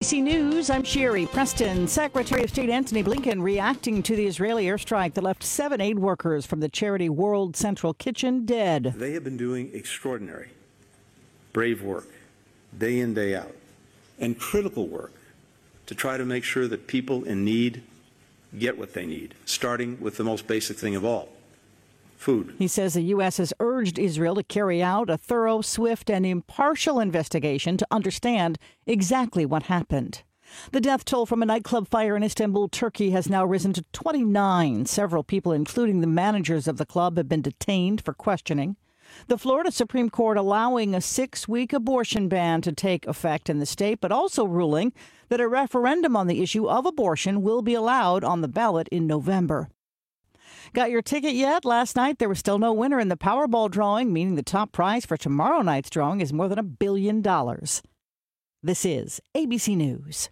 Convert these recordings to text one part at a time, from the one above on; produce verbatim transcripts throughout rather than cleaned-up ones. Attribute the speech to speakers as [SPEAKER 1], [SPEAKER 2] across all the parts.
[SPEAKER 1] C News, I'm Sherry Preston. Secretary of State Antony Blinken reacting to the Israeli airstrike that left seven aid workers from the charity World Central Kitchen dead.
[SPEAKER 2] They have been doing extraordinary, brave work, day in, day out, and critical work to try to make sure that people in need get what they need, starting with the most basic thing of all, food.
[SPEAKER 1] He says the U S has urged Israel to carry out a thorough, swift, and impartial investigation to understand exactly what happened. The death toll from a nightclub fire in Istanbul, Turkey, has now risen to twenty-nine. Several people, including the managers of the club, have been detained for questioning. The Florida Supreme Court allowing a six-week abortion ban to take effect in the state, but also ruling that a referendum on the issue of abortion will be allowed on the ballot in November. Got your ticket yet? Last night, there was still no winner in the Powerball drawing, meaning the top prize for tomorrow night's drawing is more than a billion dollars. This is A B C News.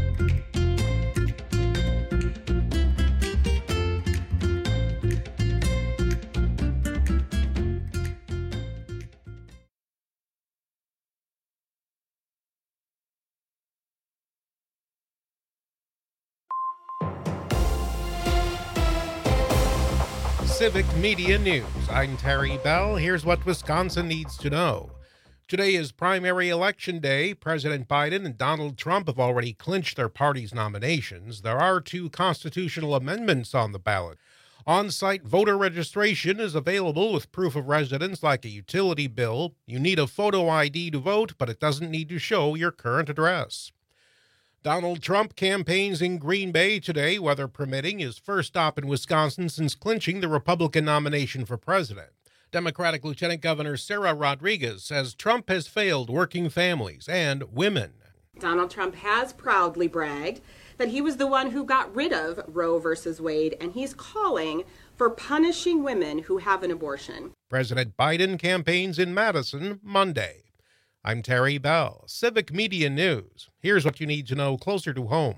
[SPEAKER 3] Civic Media News. I'm Terry Bell. Here's what Wisconsin needs to know. Today is primary election day. President Biden and Donald Trump have already clinched their party's nominations. There are two constitutional amendments on the ballot. On-site voter registration is available with proof of residence like a utility bill. You need a photo I D to vote, but it doesn't need to show your current address. Donald Trump campaigns in Green Bay today, weather permitting, his first stop in Wisconsin since clinching the Republican nomination for president. Democratic Lieutenant Governor Sarah Rodriguez says Trump has failed working families and women.
[SPEAKER 4] Donald Trump has proudly bragged that he was the one who got rid of Roe versus Wade, and he's calling for punishing women who have an abortion.
[SPEAKER 3] President Biden campaigns in Madison Monday. I'm Terry Bell, Civic Media News. Here's what you need to know closer to home.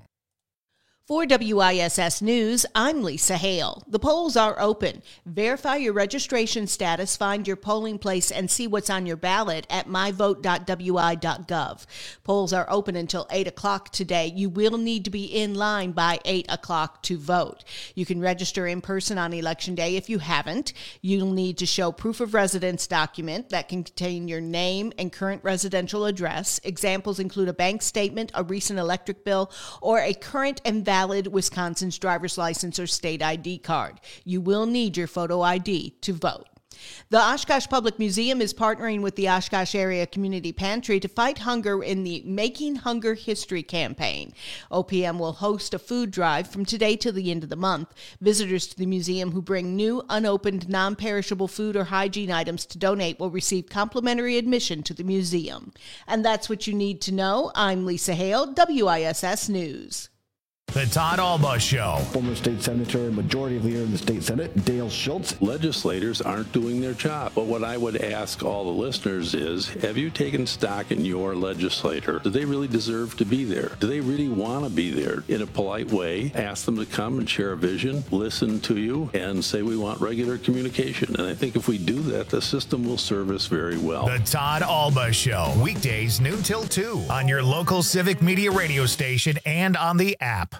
[SPEAKER 5] For W I S S News, I'm Lisa Hale. The polls are open. Verify your registration status, find your polling place, and see what's on your ballot at my vote dot w i dot gov. Polls are open until eight o'clock today. You will need to be in line by eight o'clock to vote. You can register in person on Election Day if you haven't. You'll need to show proof of residence document that can contain your name and current residential address. Examples include a bank statement, a recent electric bill, or a current and valid Wisconsin's driver's license or state I D card. You will need your photo I D to vote. The Oshkosh Public Museum is partnering with the Oshkosh Area Community Pantry to fight hunger in the Making Hunger History campaign. O P M will host a food drive from today till the end of the month. Visitors to the museum who bring new, unopened, non-perishable food or hygiene items to donate will receive complimentary admission to the museum. And that's what you need to know. I'm Lisa Hale, W I S S News.
[SPEAKER 6] The Todd Alba Show.
[SPEAKER 7] Former state senator and majority leader in the state senate, Dale Schultz.
[SPEAKER 8] Legislators aren't doing their job. But what I would ask all the listeners is, have you taken stock in your legislator? Do they really deserve to be there? Do they really want to be there? In a polite way, ask them to come and share a vision, listen to you, and say we want regular communication. And I think if we do that, the system will serve us very well.
[SPEAKER 6] The Todd Alba Show. Weekdays noon till two on your local Civic Media radio station and on the app.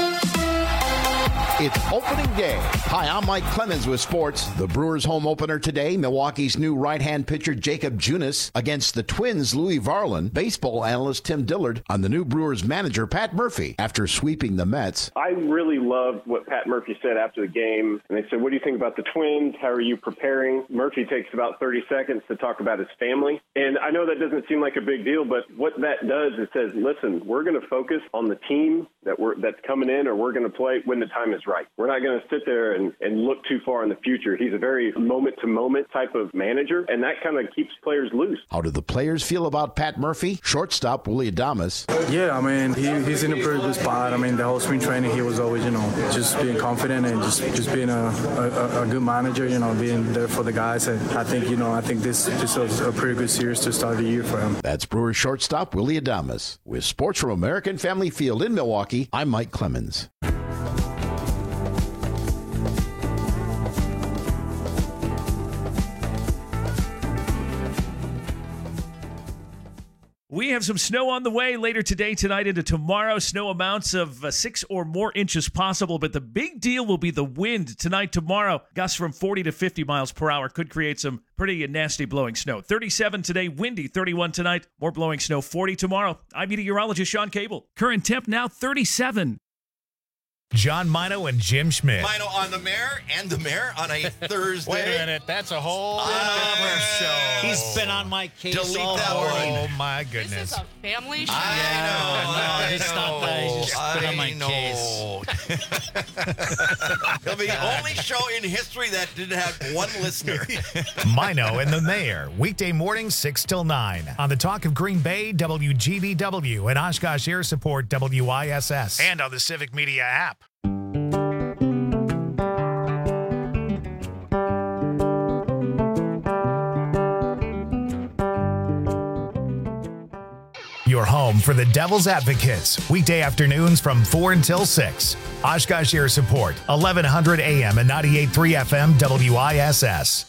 [SPEAKER 9] It's opening day. Hi, I'm Mike Clemens with sports. The Brewers' home opener today, Milwaukee's new right-hand pitcher Jacob Junis against the Twins' Louis Varland. Baseball analyst Tim Dillard on the new Brewers manager Pat Murphy after sweeping the Mets.
[SPEAKER 10] I really loved what Pat Murphy said after the game. And they said, what do you think about the Twins? How are you preparing? Murphy takes about thirty seconds to talk about his family. And I know that doesn't seem like a big deal, but what that does is says, listen, we're going to focus on the team that we're that's coming in, or we're going to play when the time is right. We're not going to sit there and, and look too far in the future. He's a very moment-to-moment type of manager, and that kind of keeps players loose.
[SPEAKER 9] How do the players feel about Pat Murphy? Shortstop Willie Adames.
[SPEAKER 11] Yeah, I mean, he, he's in a pretty good spot. I mean, the whole spring training, he was always, you know, just being confident and just, just being a, a, a good manager, you know, being there for the guys. And I think, you know, I think this, this was a pretty good series to start the year for him.
[SPEAKER 9] That's Brewers shortstop Willie Adames. With sports from American Family Field in Milwaukee, I'm Mike Clemens.
[SPEAKER 12] We have some snow on the way later today, tonight, into tomorrow. Snow amounts of uh, six or more inches possible, but the big deal will be the wind tonight, tomorrow. Gusts from forty to fifty miles per hour could create some pretty nasty blowing snow. thirty-seven today, windy, thirty-one tonight. More blowing snow, forty tomorrow. I'm meteorologist Sean Cable. Current temp now thirty-seven.
[SPEAKER 6] John Mino and Jim Schmidt.
[SPEAKER 13] Mino on the mayor and the mayor on a Thursday.
[SPEAKER 6] Wait a minute, that's a whole other show.
[SPEAKER 14] He's been on my case
[SPEAKER 13] Delete
[SPEAKER 14] all
[SPEAKER 13] that
[SPEAKER 14] morning.
[SPEAKER 6] Oh my goodness.
[SPEAKER 15] This is a family show.
[SPEAKER 13] I know.
[SPEAKER 14] No,
[SPEAKER 13] I
[SPEAKER 14] it's
[SPEAKER 13] know.
[SPEAKER 14] not that. He's just been on my
[SPEAKER 13] know. It'll be the only show in history that didn't have one listener.
[SPEAKER 6] Mino and the Mayor, weekday mornings six till nine on the Talk of Green Bay, W G V W, and Oshkosh Air Support, W I S S, and on the Civic Media app. Your home for the Devil's Advocates, weekday afternoons from four until six. Oshkosh Air Support, eleven hundred A M and ninety-eight point three F M W I S S.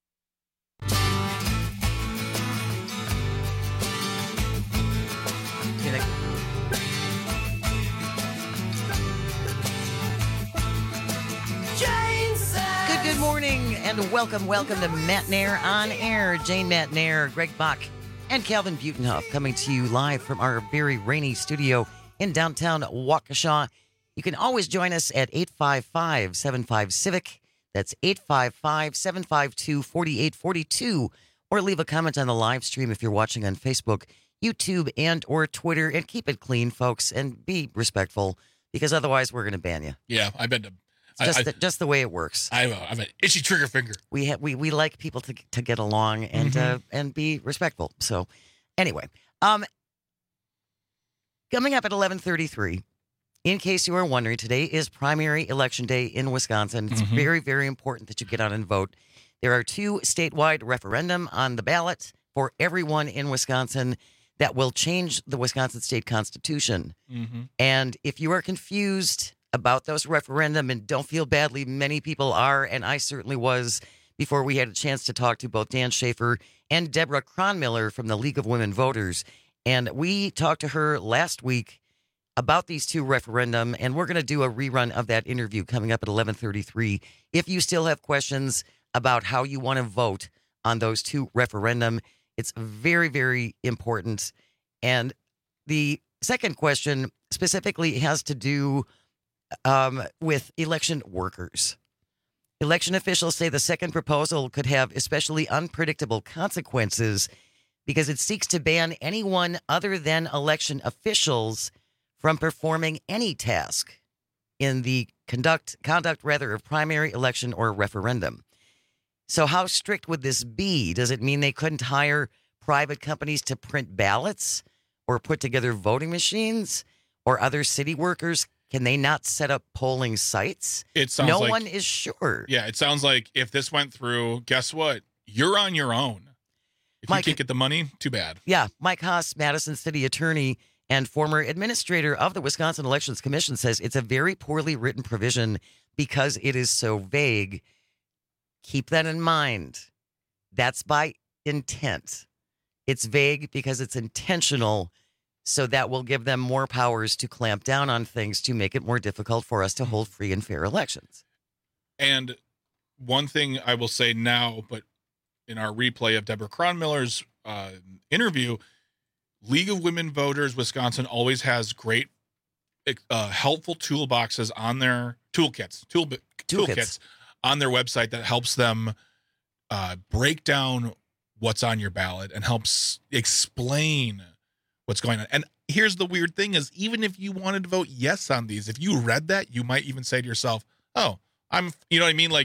[SPEAKER 16] Good, good morning and welcome, welcome to Matt Nair on Air. Jane Matt Nair, Greg Bach, and Calvin Butenhoff coming to you live from our very rainy studio in downtown Waukesha. You can always join us at eight five five, seven five, CIVIC. That's eight five five, seven five two, four eight four two. Or leave a comment on the live stream if you're watching on Facebook, YouTube, and or Twitter. And keep it clean, folks, and be respectful, because otherwise we're going to ban you.
[SPEAKER 17] Yeah, I've been to...
[SPEAKER 16] It's just,
[SPEAKER 17] I,
[SPEAKER 16] the, just the way it works.
[SPEAKER 17] I have, a, I have an itchy trigger finger.
[SPEAKER 16] We ha- we we like people to to get along and
[SPEAKER 17] Mm-hmm.
[SPEAKER 16] uh, and be respectful. So, anyway, um, coming up at eleven thirty-three. In case you are wondering, today is primary election day in Wisconsin. It's
[SPEAKER 17] Mhm.
[SPEAKER 16] very very important that you get out and vote. There are two statewide referendum on the ballot for everyone in Wisconsin that will change the Wisconsin state constitution.
[SPEAKER 17] Mm-hmm.
[SPEAKER 16] And if you are confused about those referendum, and don't feel badly, many people are, and I certainly was before we had a chance to talk to both Dan Schaefer and Deborah Cronmiller from the League of Women Voters. And we talked to her last week about these two referendum, and we're going to do a rerun of that interview coming up at eleven thirty-three. If you still have questions about how you want to vote on those two referendum, it's very, very important. And the second question specifically has to do Um, with election workers. Election officials say the second proposal could have especially unpredictable consequences because it seeks to ban anyone other than election officials from performing any task in the conduct conduct rather of primary election or referendum. So how strict would this be? Does it mean they couldn't hire private companies to print ballots or put together voting machines, or other city workers? Can they not set up polling sites?
[SPEAKER 17] It sounds
[SPEAKER 16] no
[SPEAKER 17] like,
[SPEAKER 16] one is sure.
[SPEAKER 17] Yeah, it sounds like if this went through, guess what? You're on your own. If
[SPEAKER 16] Mike,
[SPEAKER 17] you can't get the money, too bad.
[SPEAKER 16] Yeah, Mike Haas, Madison City Attorney and former administrator of the Wisconsin Elections Commission, says it's a very poorly written provision because it is so vague. Keep that in mind. That's by intent. It's vague because it's intentional. So that will give them more powers to clamp down on things to make it more difficult for us to hold free and fair elections.
[SPEAKER 17] And one thing I will say now, but in our replay of Deborah Cronmiller's uh, interview, League of Women Voters Wisconsin always has great, uh, helpful toolboxes on their toolkits, tool, toolkits. toolkits on their website that helps them uh, break down what's on your ballot and helps explain what's going on. And here's the weird thing is, even if you wanted to vote yes on these, if you read that, you might even say to yourself, oh, I'm, you know what I mean? Like,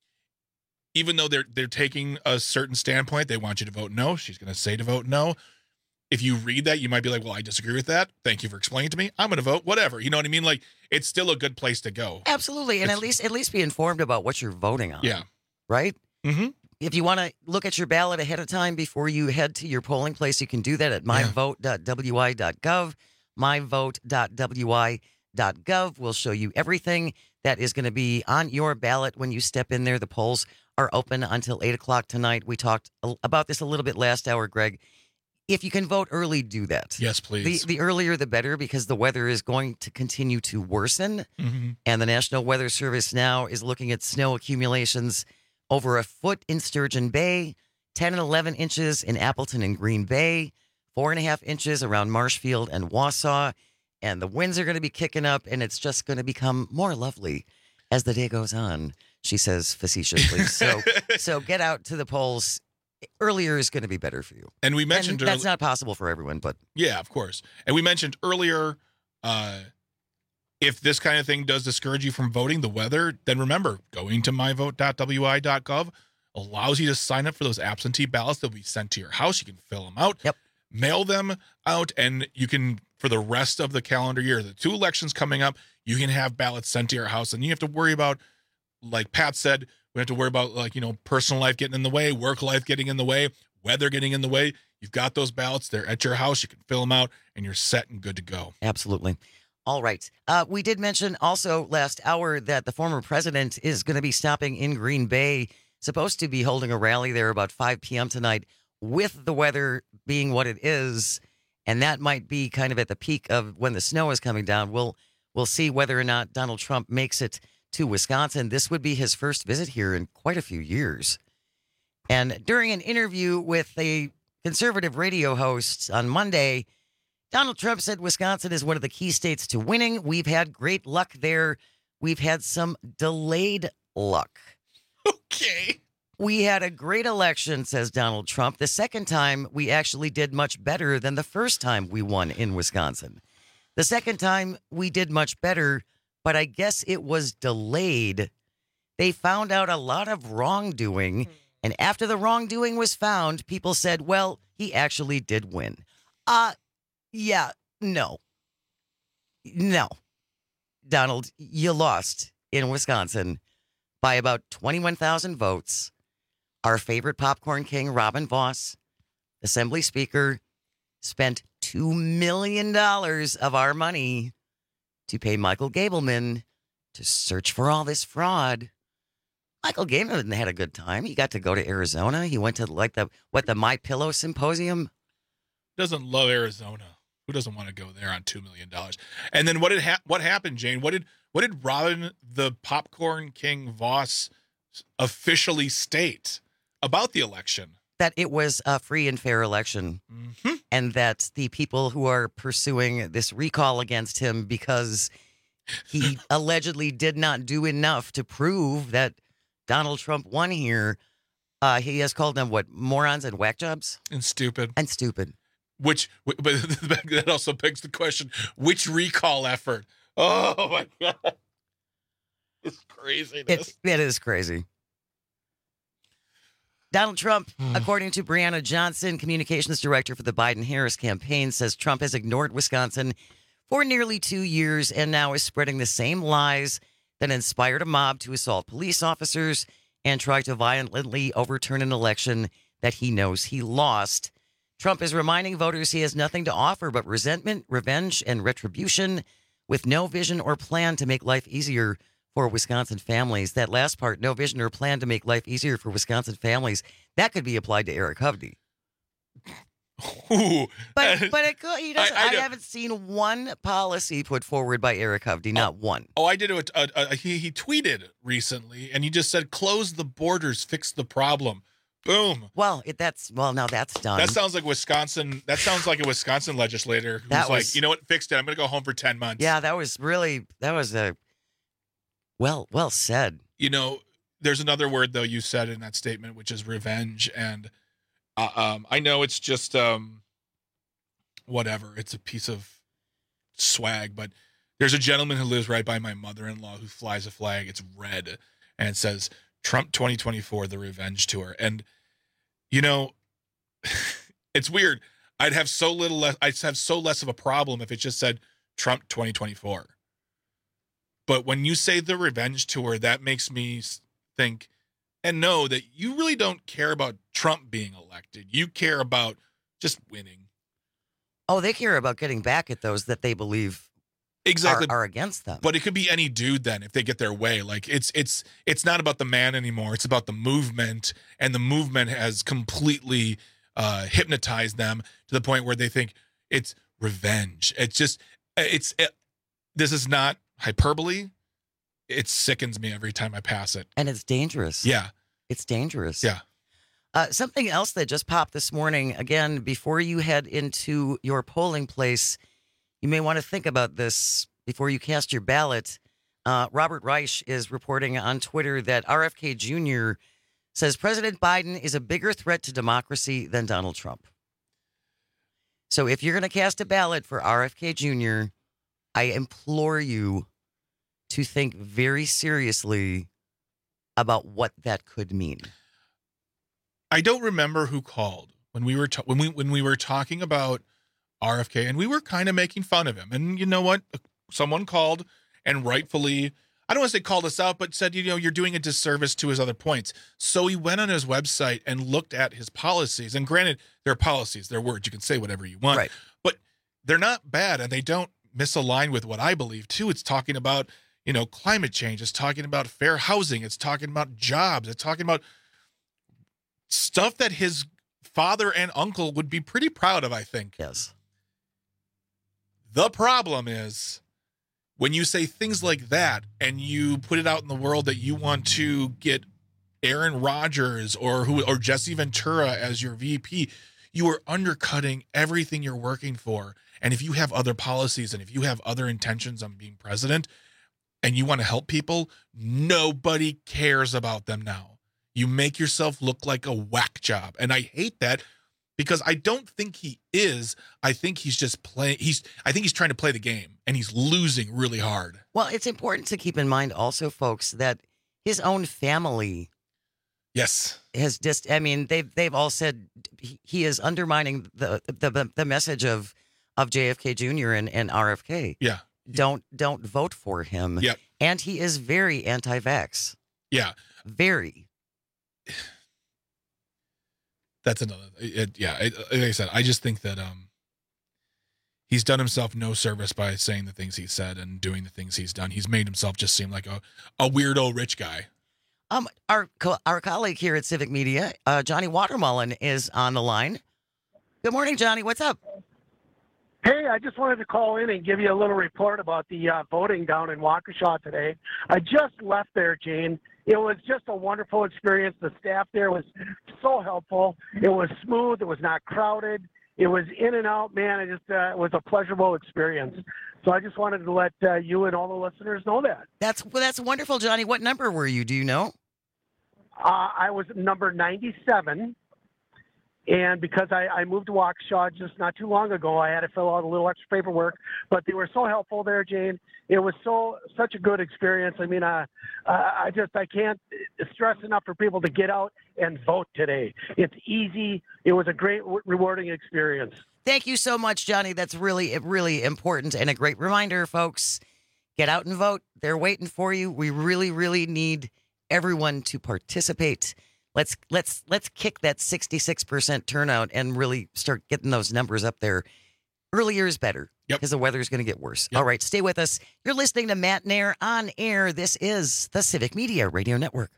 [SPEAKER 17] even though they're, they're taking a certain standpoint, they want you to vote no. She's going to say to vote no. If you read that, you might be like, well, I disagree with that. Thank you for explaining it to me. I'm going to vote whatever. You know what I mean? Like, it's still a good place to go.
[SPEAKER 16] Absolutely. And
[SPEAKER 17] It's-
[SPEAKER 16] at least, at least be informed about what you're voting on.
[SPEAKER 17] Yeah.
[SPEAKER 16] Right?
[SPEAKER 17] Mm-hmm.
[SPEAKER 16] If you want to look at your ballot ahead of time before you head to your polling place, you can do that at my vote dot w i dot gov. my vote dot w i dot gov will show you everything that is going to be on your ballot when you step in there. The polls are open until eight o'clock tonight. We talked about this a little bit last hour, Greg. if you can vote early, do that.
[SPEAKER 17] Yes, please.
[SPEAKER 16] The, the earlier, the better, because the weather is going to continue to worsen.
[SPEAKER 17] Mm-hmm.
[SPEAKER 16] And the National Weather Service now is looking at snow accumulations over a foot in Sturgeon Bay, ten and eleven inches in Appleton and Green Bay, four and a half inches around Marshfield and Wausau. And the winds are going to be kicking up, and it's just going to become more lovely as the day goes on, she says facetiously. so, so get out to the polls. Earlier is going to be better for you.
[SPEAKER 17] And we mentioned
[SPEAKER 16] and that's
[SPEAKER 17] early-
[SPEAKER 16] not possible for everyone, but
[SPEAKER 17] Yeah, of course. And we mentioned earlier, uh, if this kind of thing does discourage you from voting, the weather, then remember, going to my vote dot w i dot gov allows you to sign up for those absentee ballots that we sent to your house. You can fill them out,
[SPEAKER 16] yep.
[SPEAKER 17] mail them out, and you can, for the rest of the calendar year, the two elections coming up, you can have ballots sent to your house. And you have to worry about, like Pat said, we have to worry about, like, you know, personal life getting in the way, work life getting in the way, weather getting in the way. You've got those ballots. They're at your house. You can fill them out, and you're set and good to go.
[SPEAKER 16] Absolutely. All right. Uh, we did mention also last hour that the former president is going to be stopping in Green Bay, supposed to be holding a rally there about five p.m. tonight, with the weather being what it is. And that might be kind of at the peak of when the snow is coming down. We'll, we'll see whether or not Donald Trump makes it to Wisconsin. This would be his first visit here in quite a few years. And during an interview with a conservative radio host on Monday, Donald Trump said Wisconsin is one of the key states to winning. We've had great luck there. We've had some delayed luck.
[SPEAKER 17] Okay.
[SPEAKER 16] We had a great election, says Donald Trump. The second time, we actually did much better than the first time we won in Wisconsin. The second time, we did much better, but I guess it was delayed. They found out a lot of wrongdoing, and after the wrongdoing was found, people said, well, he actually did win. Uh, yeah, no. No. Donald, you lost in Wisconsin by about twenty-one thousand votes. Our favorite popcorn king, Robin Vos, Assembly Speaker, spent two million dollars of our money to pay Michael Gableman to search for all this fraud. Michael Gableman had a good time. He got to go to Arizona. He went to like the what the My Pillow Symposium.
[SPEAKER 17] Doesn't love Arizona. Who doesn't want to go there on two million dollars? And then what did ha- what happened, Jane? What did what did Robin the Popcorn King Voss officially state about the election?
[SPEAKER 16] That it was a free and fair election,
[SPEAKER 17] mm-hmm.
[SPEAKER 16] and that the people who are pursuing this recall against him because he allegedly did not do enough to prove that Donald Trump won here, uh, he has called them, what, morons and whack jobs?
[SPEAKER 17] And stupid.
[SPEAKER 16] And stupid.
[SPEAKER 17] Which, but that also begs the question, which recall effort? Oh, my God. It's craziness.
[SPEAKER 16] It, it is crazy. Donald Trump, according to Brianna Johnson, communications director for the Biden-Harris campaign, says Trump has ignored Wisconsin for nearly two years and now is spreading the same lies that inspired a mob to assault police officers and try to violently overturn an election that he knows he lost. Trump is reminding voters he has nothing to offer but resentment, revenge, and retribution, with no vision or plan to make life easier for Wisconsin families. That last part, no vision or plan to make life easier for Wisconsin families, that could be applied to Eric Hovde.
[SPEAKER 17] Ooh,
[SPEAKER 16] but but it could, he doesn't,
[SPEAKER 17] I, I,
[SPEAKER 16] I haven't seen one policy put forward by Eric Hovde, not
[SPEAKER 17] oh,
[SPEAKER 16] one.
[SPEAKER 17] Oh, I did a, a, a he he tweeted recently, and he just said, "Close the borders, fix the problem." Boom.
[SPEAKER 16] Well, it, that's well now that's done.
[SPEAKER 17] That sounds like Wisconsin. That sounds like a Wisconsin legislator who's
[SPEAKER 16] That was-
[SPEAKER 17] like, you know what, fixed it. I'm going to go home for ten months.
[SPEAKER 16] Yeah, that was really that was a well well said.
[SPEAKER 17] You know, there's another word though you said in that statement, which is revenge, and uh, um, I know it's just um, whatever. It's a piece of swag, but there's a gentleman who lives right by my mother-in-law who flies a flag. It's red, and it says Trump twenty twenty-four, the revenge tour. And, you know, it's weird. I'd have so little less, I'd have so less of a problem if it just said Trump twenty twenty-four. But when you say the revenge tour, that makes me think and know that you really don't care about Trump being elected. You care about just winning.
[SPEAKER 16] Oh, they care about getting back at those that they believe
[SPEAKER 17] Exactly.
[SPEAKER 16] Are, are against them.
[SPEAKER 17] But it could be any dude then if they get their way. Like it's it's it's not about the man anymore. It's about the movement, and the movement has completely uh, hypnotize them to the point where they think it's revenge. It's just, it's, it, this is not hyperbole. It sickens me every time I pass it.
[SPEAKER 16] And it's dangerous.
[SPEAKER 17] Yeah.
[SPEAKER 16] It's dangerous.
[SPEAKER 17] Yeah.
[SPEAKER 16] Uh, something else that just popped this morning, again, before you head into your polling place, you may want to think about this before you cast your ballot. Uh, Robert Reich is reporting on Twitter that R F K Junior says President Biden is a bigger threat to democracy than Donald Trump. So if you're going to cast a ballot for R F K Junior, I implore you to think very seriously about what that could mean.
[SPEAKER 17] I don't remember who called when we were ta- when we when we were talking about R F K, and we were kind of making fun of him. And you know what? Someone called and rightfully, I don't want to say called us out, but said, you know, you're doing a disservice to his other points. So he went on his website and looked at his policies. And granted, they're policies, they're words. You can say whatever you want,
[SPEAKER 16] right.
[SPEAKER 17] But they're not bad, and they don't misalign with what I believe too. It's talking about, you know, climate change. It's talking about fair housing. It's talking about jobs. It's talking about stuff that his father and uncle would be pretty proud of, I think.
[SPEAKER 16] Yes.
[SPEAKER 17] The problem is when you say things like that and you put it out in the world that you want to get Aaron Rodgers or who or Jesse Ventura as your V P, you are undercutting everything you're working for. And if you have other policies and if you have other intentions on being president and you want to help people, nobody cares about them now. You make yourself look like a whack job. And I hate that because I don't think he is. I think he's just playing. He's, I think he's trying to play the game and he's losing really hard.
[SPEAKER 16] Well, it's important to keep in mind also, folks, that his own family.
[SPEAKER 17] Yes.
[SPEAKER 16] Has just, I mean, they've, they've all said he, he is undermining the, the, the message of, of J F K Junior and, and R F K.
[SPEAKER 17] Yeah.
[SPEAKER 16] Don't, don't vote for him.
[SPEAKER 17] Yep.
[SPEAKER 16] And he is very anti-vax.
[SPEAKER 17] Yeah.
[SPEAKER 16] Very.
[SPEAKER 17] That's another. It, yeah, it, like I said, I just think that um, he's done himself no service by saying the things he said and doing the things he's done. He's made himself just seem like a, a weirdo rich guy.
[SPEAKER 16] Um, our co- our colleague here at Civic Media, uh, Johnny Watermullen, is on the line. Good morning, Johnny. What's up?
[SPEAKER 15] Hey, I just wanted to call in and give you a little report about the uh, voting down in Waukesha today. I just left there, Jane. It was just a wonderful experience. The staff there was so helpful. It was smooth. It was not crowded. It was in and out, man. It just uh, was a pleasurable experience. So I just wanted to let uh, you and all the listeners know that.
[SPEAKER 16] That's well, that's wonderful, Johnny. What number were you? Do you know?
[SPEAKER 15] Uh, I was number ninety-seven. And because I, I moved to Waukesha just not too long ago, I had to fill out a little extra paperwork. But they were so helpful there, Jane. It was so such a good experience. I mean, uh, uh, I just I can't stress enough for people to get out and vote today. It's easy. It was a great, rewarding experience.
[SPEAKER 16] Thank you so much, Johnny. That's really, really important and a great reminder, folks. Get out and vote. They're waiting for you. We really, really need everyone to participate. Let's let's let's kick that sixty-six percent turnout and really start getting those numbers up there. Earlier is better because the weather is going to get worse. Yep. All right, stay with us. You're listening to Matt Nair on air. This is the Civic Media Radio Network.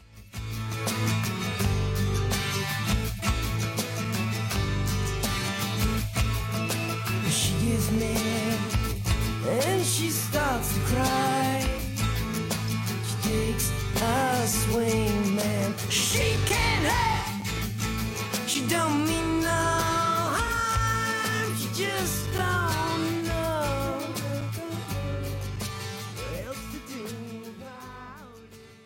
[SPEAKER 18] She gets mad and she starts to cry. She takes a swing, man. She can't help. She don't mean no harm. She just don't know what else to do about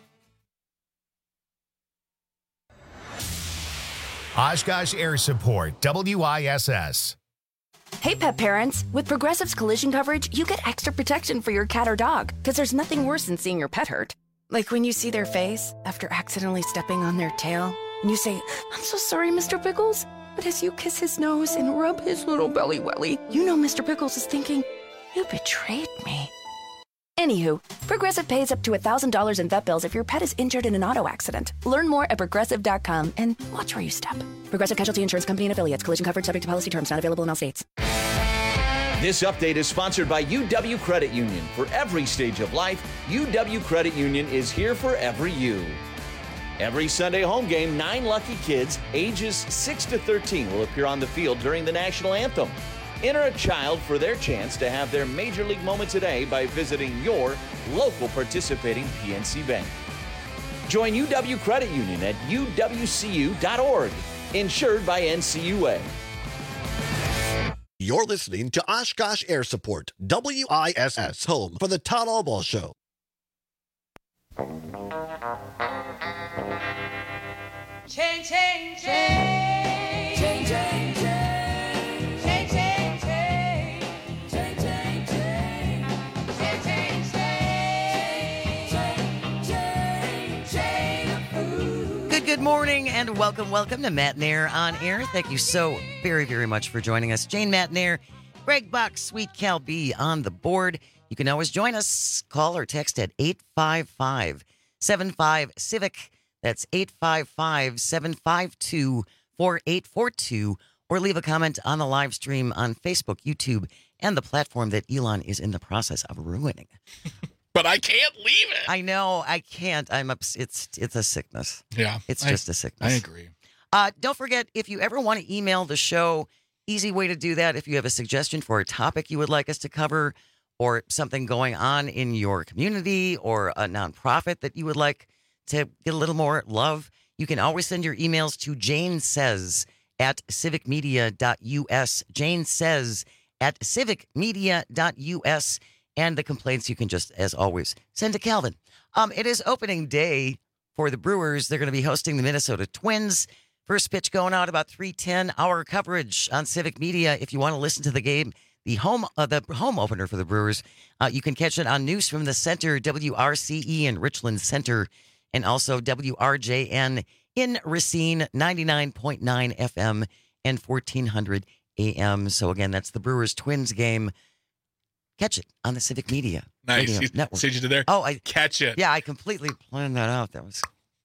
[SPEAKER 6] it. Oshkosh Air Support, W I S S.
[SPEAKER 19] Hey, pet parents. With Progressive's collision coverage, you get extra protection for your cat or dog, because there's nothing worse than seeing your pet hurt. Like when you see their face after accidentally stepping on their tail, and you say, "I'm so sorry, Mister Pickles." But as you kiss his nose and rub his little belly welly, you know Mister Pickles is thinking, "You betrayed me." Anywho, Progressive pays up to one thousand dollars in vet bills if your pet is injured in an auto accident. Learn more at progressive dot com and watch where you step. Progressive Casualty Insurance Company and Affiliates. Collision coverage subject to policy terms. Not available in all states.
[SPEAKER 20] This update is sponsored by U W Credit Union. For every stage of life, U W Credit Union is here for every you. Every Sunday home game, nine lucky kids ages six to thirteen will appear on the field during the national anthem. Enter a child for their chance to have their Major League moment today by visiting your local participating P N C Bank. Join U W Credit Union at U W C U dot org, insured by N C U A.
[SPEAKER 21] You're listening to Oshkosh Air Support, W I S S, home for the Todd Albaugh Show.
[SPEAKER 18] Change, change, change. Change, change, change. Change, change, change. Change, change, change. Change, change, change. Change, change, change.
[SPEAKER 16] Good, good morning and welcome, welcome to Matt Nair on Air. Thank you so very, very much for joining us. Jane Matt Nair, Greg Buck, Sweet Cal B on the board. You can always join us. Call or text at eight five five, seven five, CIVIC. That's eight five five, seven five two, four eight four two. Or leave a comment on the live stream on Facebook, YouTube, and the platform that Elon is in the process of ruining.
[SPEAKER 17] But I can't leave it.
[SPEAKER 16] I know, I can't. I'm ups- It's it's a sickness.
[SPEAKER 17] Yeah.
[SPEAKER 16] It's
[SPEAKER 17] I-
[SPEAKER 16] just a sickness.
[SPEAKER 17] I agree.
[SPEAKER 16] Uh, don't forget, if you ever want to email the show, easy way to do that. If you have a suggestion for a topic you would like us to cover, or something going on in your community, or a nonprofit that you would like to get a little more love, you can always send your emails to Jane Says at civic media dot U S. Jane Says at civic media dot U S. And the complaints you can just, as always, send to Calvin. Um, it is opening day for the Brewers. They're going to be hosting the Minnesota Twins. First pitch going out about three ten. Our coverage on Civic Media. If you want to listen to the game, the home uh, the home opener for the Brewers, uh, you can catch it on News from the Center, W R C E in Richland Center, and also W R J N in Racine, ninety-nine point nine F M and fourteen hundred A M. So again, that's the Brewers Twins game. Catch it on the Civic Media
[SPEAKER 17] Nice.
[SPEAKER 16] Radio
[SPEAKER 17] You
[SPEAKER 16] Network.
[SPEAKER 17] see what you did there?
[SPEAKER 16] Oh, I
[SPEAKER 17] catch it.
[SPEAKER 16] Yeah, I completely planned that out. That was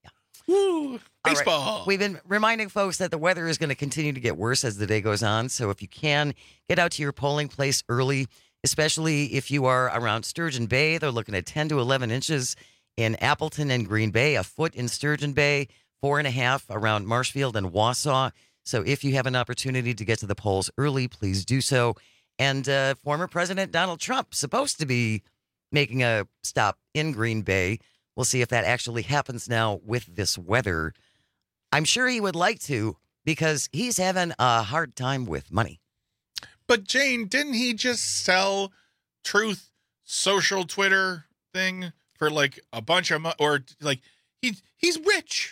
[SPEAKER 17] Woo.
[SPEAKER 16] all right.
[SPEAKER 17] Baseball.
[SPEAKER 16] We've been reminding folks that the weather is going to continue to get worse as the day goes on. So if you can, get out to your polling place early, especially if you are around Sturgeon Bay. They're looking at ten to eleven inches in Appleton and Green Bay, a foot in Sturgeon Bay, four and a half around Marshfield and Wausau. So if you have an opportunity to get to the polls early, please do so. And uh, former President Donald Trump supposed to be making a stop in Green Bay. We'll see if that actually happens now with this weather. I'm sure he would like to, because he's having a hard time with money.
[SPEAKER 17] But Jane, didn't he just sell Truth Social Twitter thing for like a bunch of money? Or like he he's rich?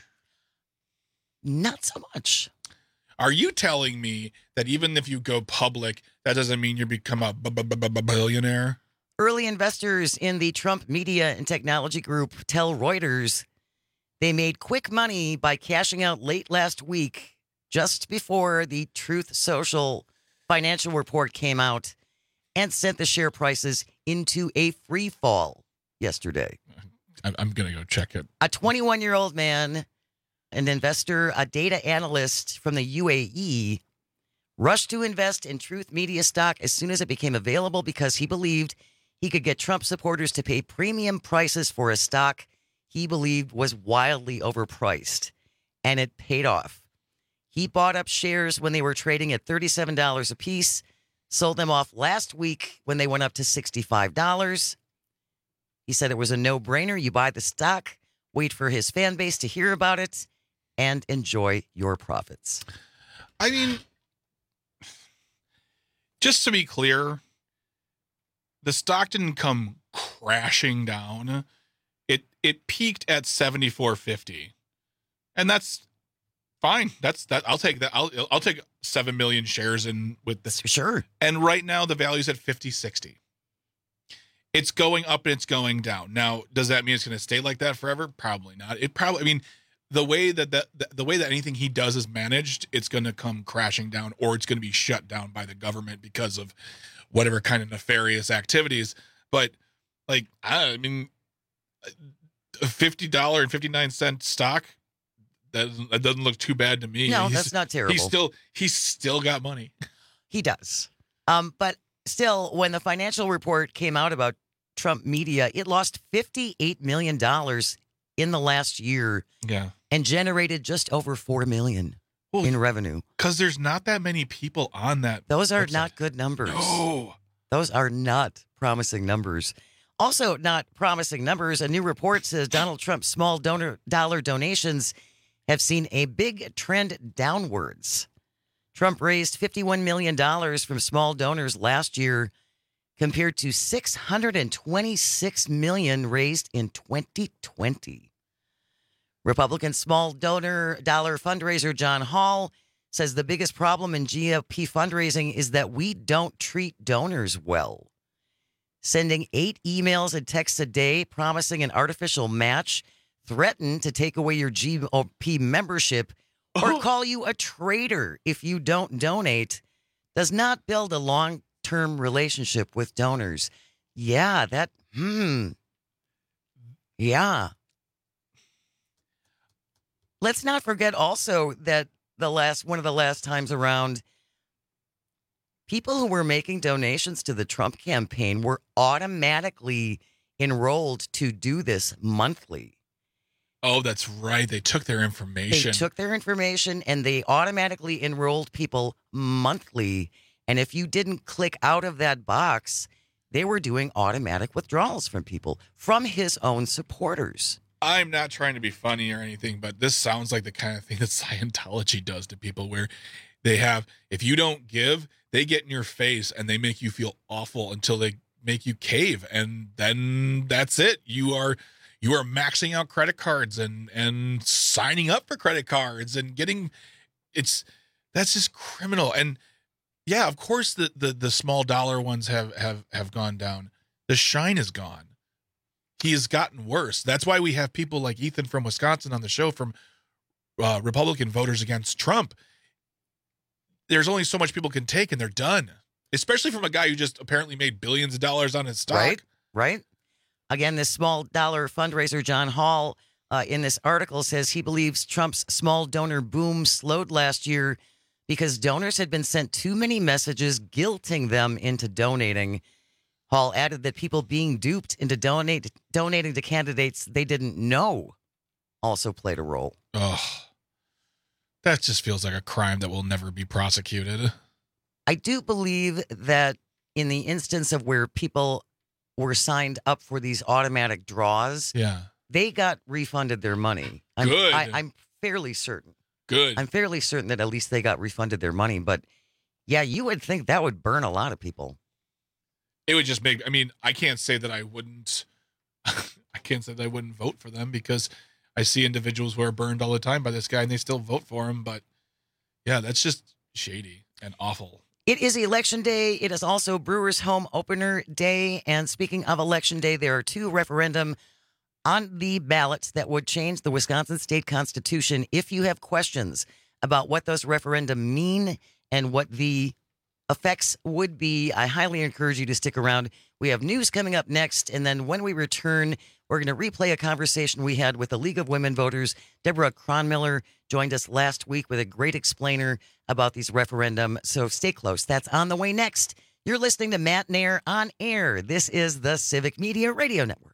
[SPEAKER 16] Not so much.
[SPEAKER 17] Are you telling me that even if you go public, that doesn't mean you become a b- b- b- b- billionaire?
[SPEAKER 16] Early investors in the Trump Media and Technology Group tell Reuters they made quick money by cashing out late last week, just before the Truth Social financial report came out, and sent the share prices into a free fall yesterday.
[SPEAKER 17] I'm, I'm going to go check it.
[SPEAKER 16] A twenty-one-year-old man, an investor, a data analyst from the U A E, rushed to invest in Truth Media stock as soon as it became available because he believed he could get Trump supporters to pay premium prices for a stock he believed was wildly overpriced. And it paid off. He bought up shares when they were trading at thirty-seven dollars a piece, sold them off last week when they went up to sixty-five dollars. He said it was a no-brainer. You buy the stock, wait for his fan base to hear about it, and enjoy your profits.
[SPEAKER 17] I mean, just to be clear, the stock didn't come crashing down. It it peaked at seventy-four fifty, and that's fine. That's that. I'll take that. I'll I'll take seven million shares in with this.
[SPEAKER 16] Sure.
[SPEAKER 17] And right now the value's at fifty sixty. It's going up and it's going down. Now, does that mean it's going to stay like that forever? Probably not. It probably. I mean, the way that that the way that anything he does is managed, it's going to come crashing down, or it's going to be shut down by the government because of whatever kind of nefarious activities. But like, I mean, a fifty dollars and fifty-nine cent stock, that doesn't, that doesn't look too bad to me.
[SPEAKER 16] No,
[SPEAKER 17] He's-
[SPEAKER 16] that's not terrible.
[SPEAKER 17] He's still he's still got money.
[SPEAKER 16] He does. Um, but still, when the financial report came out about Trump Media, it lost fifty-eight million dollars in the last year.
[SPEAKER 17] Yeah.
[SPEAKER 16] and generated just over four million dollars
[SPEAKER 17] well,
[SPEAKER 16] in revenue.
[SPEAKER 17] Because there's not that many people on that.
[SPEAKER 16] Those are
[SPEAKER 17] website.
[SPEAKER 16] not good numbers.
[SPEAKER 17] No.
[SPEAKER 16] Those are not promising numbers. Also not promising numbers. A new report says Donald Trump's small donor dollar donations have seen a big trend downwards. Trump raised fifty-one million dollars from small donors last year compared to six hundred twenty-six million dollars raised in twenty twenty. Republican small donor dollar fundraiser John Hall says the biggest problem in G O P fundraising is that we don't treat donors well. Sending eight emails and texts a day promising an artificial match, threaten to take away your G O P membership, or call you a traitor if you don't donate does not build a long-term relationship with donors. Yeah, that, hmm. Yeah. Let's not forget also that the last one of the last times around, people who were making donations to the Trump campaign were automatically enrolled to do this monthly.
[SPEAKER 17] Oh, that's right. They took their information.
[SPEAKER 16] They took their information and they automatically enrolled people monthly. And if you didn't click out of that box, they were doing automatic withdrawals from people, from his own supporters.
[SPEAKER 17] I'm not trying to be funny or anything, but this sounds like the kind of thing that Scientology does to people, where they have, if you don't give, they get in your face and they make you feel awful until they make you cave. And then that's it. You are you are maxing out credit cards and and signing up for credit cards and getting, it's, that's just criminal. And yeah, of course the the, the small dollar ones have, have, have gone down. The shine is gone. He has gotten worse. That's why we have people like Ethan from Wisconsin on the show, from uh, Republican Voters Against Trump. There's only so much people can take and they're done, especially from a guy who just apparently made billions of dollars on his stock.
[SPEAKER 16] Right, right. Again, this small dollar fundraiser, John Hall, uh, in this article says he believes Trump's small donor boom slowed last year because donors had been sent too many messages guilting them into donating. Hall added that people being duped into donate, donating to candidates they didn't know also played a role.
[SPEAKER 17] Ugh. That just feels like a crime that will never be prosecuted.
[SPEAKER 16] I do believe that in the instance of where people were signed up for these automatic draws,
[SPEAKER 17] yeah,
[SPEAKER 16] they got refunded their money. I'm,
[SPEAKER 17] Good.
[SPEAKER 16] I, I'm fairly certain.
[SPEAKER 17] Good.
[SPEAKER 16] I'm fairly certain that at least they got refunded their money. But yeah, you would think that would burn a lot of people.
[SPEAKER 17] It would just make, I mean, I can't say that I wouldn't, I can't say that I wouldn't vote for them, because I see individuals who are burned all the time by this guy and they still vote for him. But yeah, that's just shady and awful.
[SPEAKER 16] It is Election Day. It is also Brewers Home Opener Day. And speaking of Election Day, there are two referendum on the ballot that would change the Wisconsin state constitution. If you have questions about what those referendum mean and what the effects would be, I highly encourage you to stick around. We have news coming up next. And then when we return, we're going to replay a conversation we had with the League of Women Voters. Deborah Cronmiller joined us last week with a great explainer about these referendum. So stay close. That's on the way next. You're listening to Matt Nair on air. This is the Civic Media Radio Network.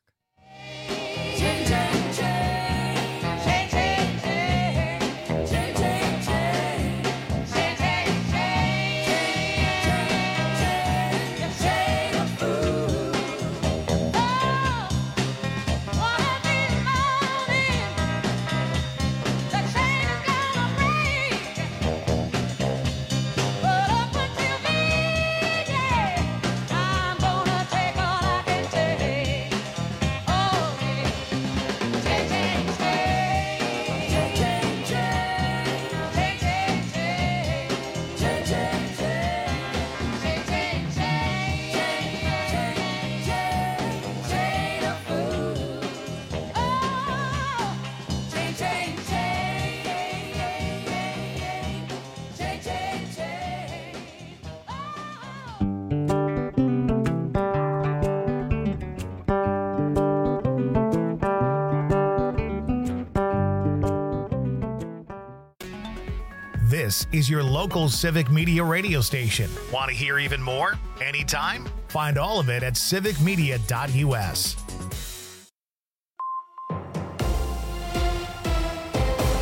[SPEAKER 6] This is your local Civic Media radio station. Want to hear even more? Anytime? Find all of it at civic media dot U S.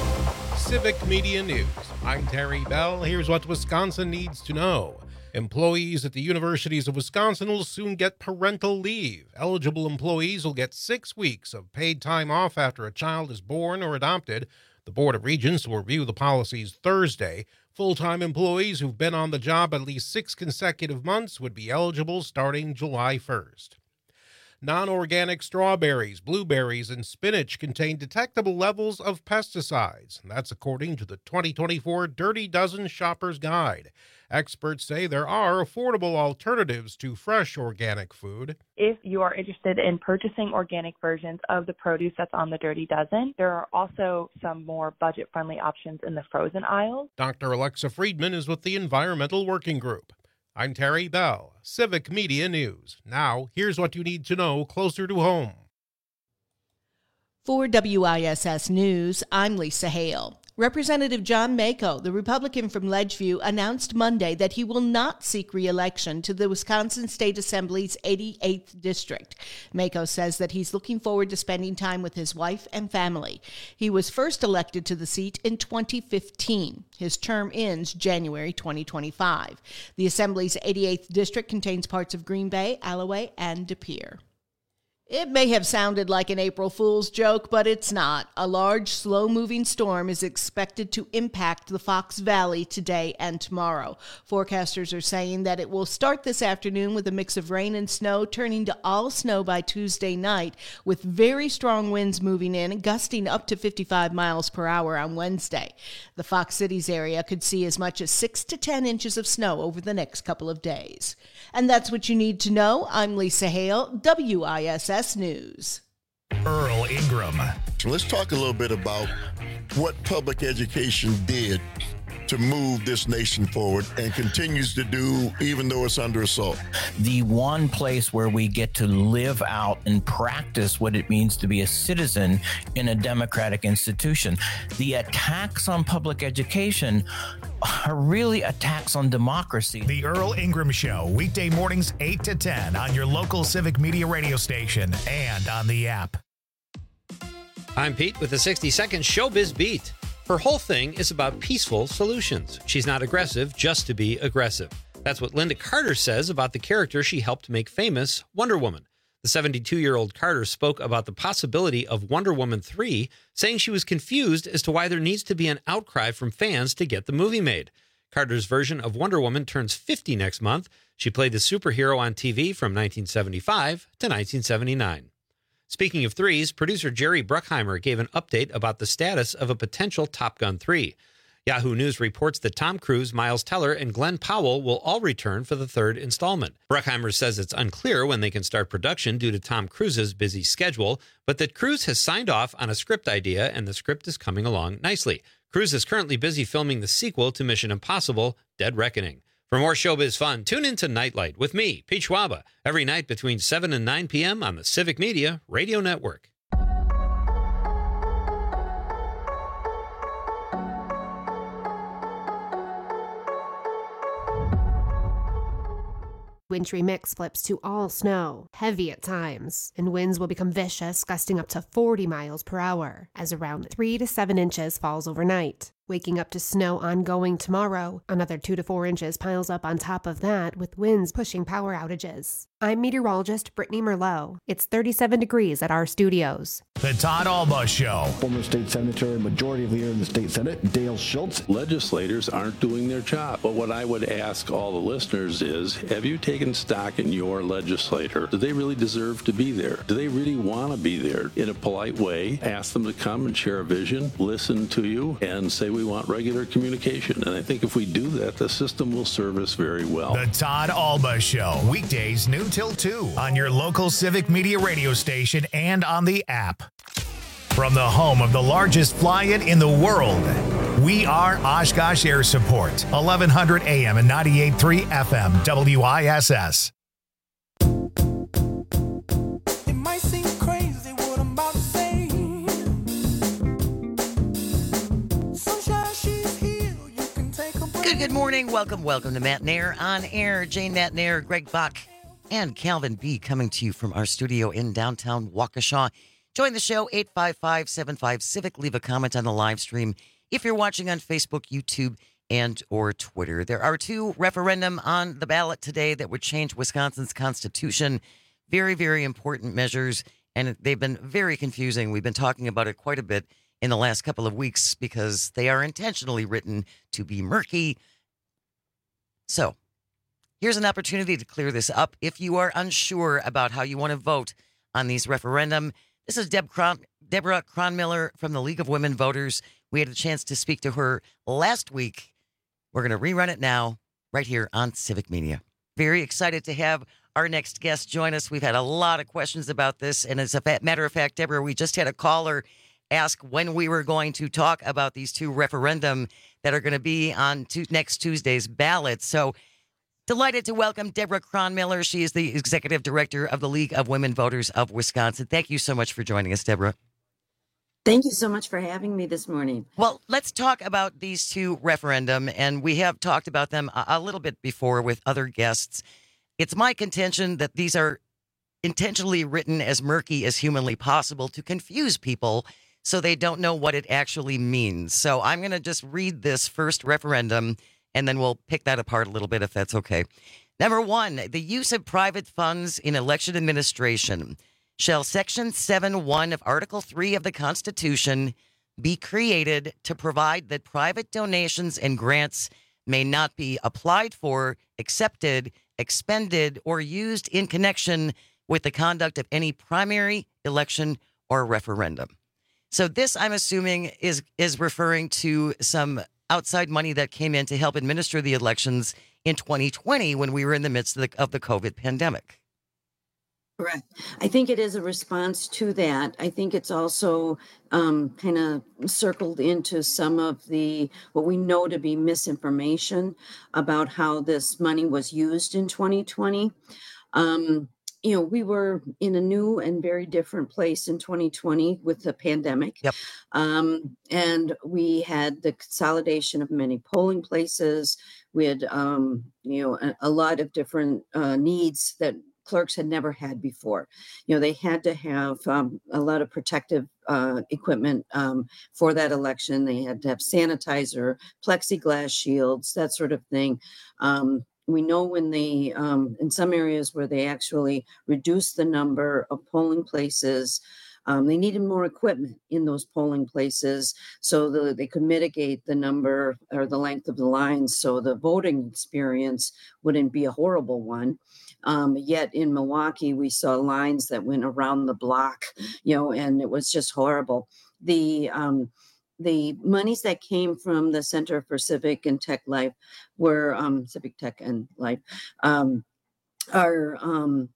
[SPEAKER 3] Civic Media News. I'm Terry Bell. Here's what Wisconsin needs to know. Employees at the universities of Wisconsin will soon get parental leave. Eligible employees will get six weeks of paid time off after a child is born or adopted. The Board of Regents will review the policies Thursday. Full-time employees who've been on the job at least six consecutive months would be eligible starting July first. Non-organic strawberries, blueberries, and spinach contain detectable levels of pesticides. And that's according to the twenty twenty-four Dirty Dozen Shopper's Guide. Experts say there are affordable alternatives to fresh organic food.
[SPEAKER 2] If you are interested in purchasing organic versions of the produce that's on the Dirty Dozen, there are also some more budget-friendly options in the frozen aisles.
[SPEAKER 3] Doctor Alexa Friedman is with the Environmental Working Group. I'm Terry Bell, Civic Media News. Now, here's what you need to know closer to home.
[SPEAKER 5] For W I S S News, I'm Lisa Hale. Representative John Mako, the Republican from Ledgeview, announced Monday that he will not seek re-election to the Wisconsin State Assembly's eighty-eighth District. Mako says that he's looking forward to spending time with his wife and family. He was first elected to the seat in twenty fifteen. His term ends January twenty twenty-five. The Assembly's eighty-eighth District contains parts of Green Bay, Alloway, and De Pere. It may have sounded like an April Fool's joke, but it's not. A large, slow-moving storm is expected to impact the Fox Valley today and tomorrow. Forecasters are saying that it will start this afternoon with a mix of rain and snow, turning to all snow by Tuesday night, with very strong winds moving in, gusting up to fifty-five miles per hour on Wednesday. The Fox Cities area could see as much as six to ten inches of snow over the next couple of days. And that's what you need to know. I'm Lisa Hale, W I S S News.
[SPEAKER 6] Earl Ingram.
[SPEAKER 22] Let's talk a little bit about what public education did to move this nation forward and continues to do even though it's under assault.
[SPEAKER 23] The one place where we get to live out and practice what it means to be a citizen in a democratic institution. The attacks on public education are really attacks on democracy.
[SPEAKER 6] The Earl Ingram Show, weekday mornings eight to ten on your local Civic Media radio station and on the app.
[SPEAKER 24] I'm Pete with the sixty second Showbiz Beat. Her whole thing is about peaceful solutions. She's not aggressive just to be aggressive. That's what Linda Carter says about the character she helped make famous, Wonder Woman. The seventy-two-year-old Carter spoke about the possibility of Wonder Woman three, saying she was confused as to why there needs to be an outcry from fans to get the movie made. Carter's version of Wonder Woman turns fifty next month. She played the superhero on T V from nineteen seventy-five to nineteen seventy-nine. Speaking of threes, producer Jerry Bruckheimer gave an update about the status of a potential Top Gun three. Yahoo News reports that Tom Cruise, Miles Teller, and Glenn Powell will all return for the third installment. Bruckheimer says it's unclear when they can start production due to Tom Cruise's busy schedule, but that Cruise has signed off on a script idea and the script is coming along nicely. Cruise is currently busy filming the sequel to Mission Impossible, Dead Reckoning. For more showbiz fun, tune in to Nightlight with me, Pete Schwaba, every night between seven and nine p.m. on the Civic Media Radio Network.
[SPEAKER 25] Wintry mix flips to all snow, heavy at times, and winds will become vicious, gusting up to forty miles per hour, as around three to seven inches falls overnight. Waking up to snow ongoing tomorrow, another two to four inches piles up on top of that, with winds pushing power outages. I'm meteorologist Brittany Merlot. It's thirty-seven degrees at our studios.
[SPEAKER 6] The Todd Alba Show.
[SPEAKER 7] Former state senator and majority leader in the state Senate, Dale Schultz.
[SPEAKER 8] Legislators aren't doing their job. But what I would ask all the listeners is, have you taken stock in your legislator? Do they really deserve to be there? Do they really want to be there? In a polite way, ask them to come and share a vision, listen to you, and say we want regular communication. And I think if we do that, the system will serve us very well.
[SPEAKER 6] The Todd Alba Show, weekdays noon till two on your local Civic Media radio station and on the app. From the home of the largest fly-in in the world, we are Oshkosh Air Support, eleven hundred A M and ninety-eight point three F M, W I S S.
[SPEAKER 18] It might seem crazy what I'm about to say. Sunshine, she's here. You can take a break.
[SPEAKER 16] Good, good morning. Welcome, welcome to Matt Nair on air. Jane Matt Nair, Greg Buck, and Calvin B. coming to you from our studio in downtown Waukesha. Join the show, eight five five, seven five, CIVIC. Leave a comment on the live stream. if you're watching on Facebook, YouTube, and or Twitter. There are two referendum on the ballot today that would change Wisconsin's constitution. Very, very important measures, and they've been very confusing. We've been talking about it quite a bit in the last couple of weeks because they are intentionally written to be murky. So here's an opportunity to clear this up. If you are unsure about how you want to vote on these referendum, this is Deb Cron- Deborah Cronmiller from the League of Women Voters. We had a chance to speak to her last week. We're going to rerun it now right here on Civic Media. Very excited to have our next guest join us. We've had a lot of questions about this. And as a matter of fact, Deborah, we just had a caller ask when we were going to talk about these two referendum that are going to be on to next Tuesday's ballot. So delighted to welcome Deborah Cronmiller. She is the Executive Director of the League of Women Voters of Wisconsin. Thank you so much for joining us, Deborah.
[SPEAKER 1] Thank you so much for having me this morning.
[SPEAKER 16] Well, let's talk about these two referendum, and we have talked about them a, a little bit before with other guests. It's my contention that these are intentionally written as murky as humanly possible to confuse people so they don't know what it actually means. So I'm going to just read this first referendum, and then we'll pick that apart a little bit if that's okay. Number one, the use of private funds in election administration. Shall Section seven one of Article three of the Constitution be created to provide that private donations and grants may not be applied for, accepted, expended, or used in connection with the conduct of any primary, election, or referendum. So this, I'm assuming, is is referring to some outside money that came in to help administer the elections in twenty twenty when we were in the midst of the, of the COVID pandemic.
[SPEAKER 1] Correct. I think it is a response to that. I think it's also um, kind of circled into some of the, what we know to be misinformation about how this money was used in twenty twenty. Um, you know, we were in a new and very different place in twenty twenty with the pandemic.
[SPEAKER 16] Yep.
[SPEAKER 1] Um, and we had the consolidation of many polling places. We had, um, you know, a, a lot of different uh, needs that clerks had never had before. You know, they had to have um, a lot of protective uh, equipment um, for that election. They had to have sanitizer, plexiglass shields, that sort of thing. Um, we know when they, um, in some areas where they actually reduced the number of polling places, um, they needed more equipment in those polling places so that they could mitigate the number or the length of the lines so the voting experience wouldn't be a horrible one. Um, yet in Milwaukee, we saw lines that went around the block, you know, and it was just horrible. The um, the monies that came from the Center for Civic and Tech Life were um, Civic Tech and Life um, are um,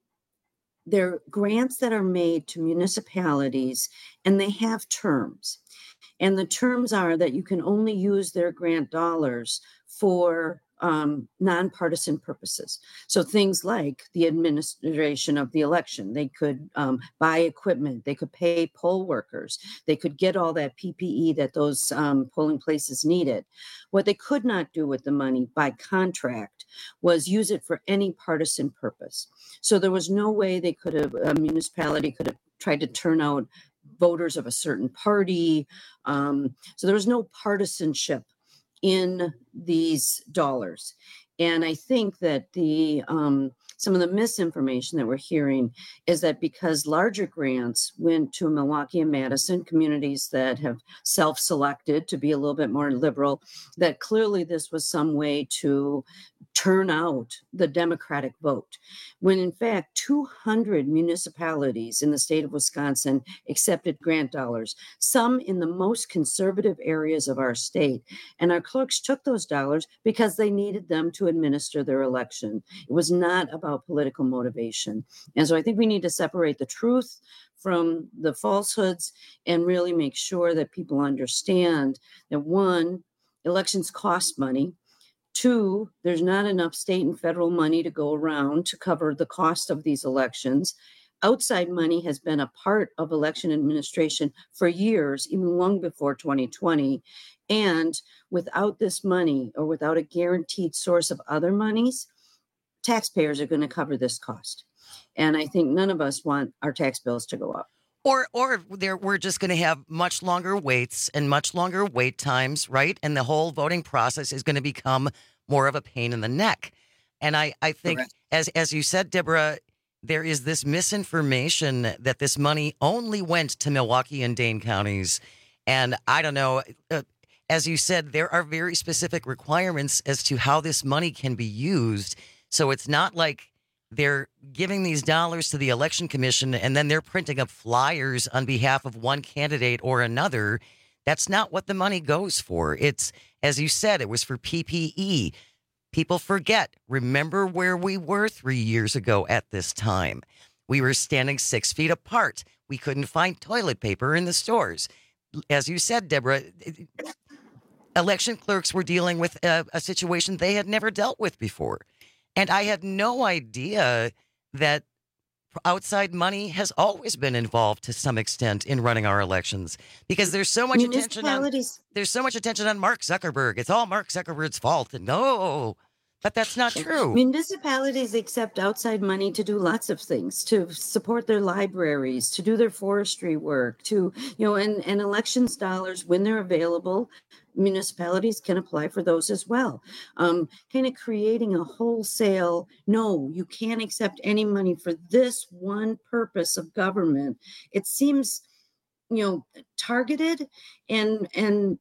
[SPEAKER 1] they're grants that are made to municipalities, and they have terms. And the terms are that you can only use their grant dollars for Um, nonpartisan purposes. So things like the administration of the election, they could um, buy equipment, they could pay poll workers, they could get all that P P E that those um, polling places needed. What they could not do with the money by contract was use it for any partisan purpose. So there was no way they could have, a municipality could have tried to turn out voters of a certain party. Um, so there was no partisanship in these dollars. And I think that the um, some of the misinformation that we're hearing is that because larger grants went to Milwaukee and Madison, communities that have self-selected to be a little bit more liberal, that clearly this was some way to turn out the Democratic vote, when in fact two hundred municipalities in the state of Wisconsin accepted grant dollars, some in the most conservative areas of our state. And our clerks took those dollars because they needed them to administer their election. It was not about political motivation. And so I think we need to separate the truth from the falsehoods and really make sure that people understand that, one, elections cost money. Two, there's not enough state and federal money to go around to cover the cost of these elections. Outside money has been a part of election administration for years, even long before twenty twenty. And without this money, or without a guaranteed source of other monies, taxpayers are going to cover this cost. And I think none of us want our tax bills to go up.
[SPEAKER 16] Or, or there, we're just going to have much longer waits and much longer wait times, right? And the whole voting process is going to become more of a pain in the neck. And I, I think, Correct. as as you said, Deborah, there is this misinformation that this money only went to Milwaukee and Dane counties. And I don't know, uh, as you said, there are very specific requirements as to how this money can be used. So it's not like they're giving these dollars to the election commission and then they're printing up flyers on behalf of one candidate or another. That's not what the money goes for. It's, as you said, it was for P P E. People forget. Remember where we were three years ago at this time. We were standing six feet apart. We couldn't find toilet paper in the stores. As you said, Deborah, election clerks were dealing with a, a situation they had never dealt with before. And I had no idea that outside money has always been involved to some extent in running our elections, because there's so much attention on there's so much attention on Mark Zuckerberg. It's all Mark Zuckerberg's fault. And no, but that's not true.
[SPEAKER 1] Municipalities accept outside money to do lots of things, to support their libraries, to do their forestry work, to, you know, and, and elections dollars, when they're available, municipalities can apply for those as well. Um, kind of creating a wholesale, no, you can't accept any money for this one purpose of government. It seems, you know, targeted and, and,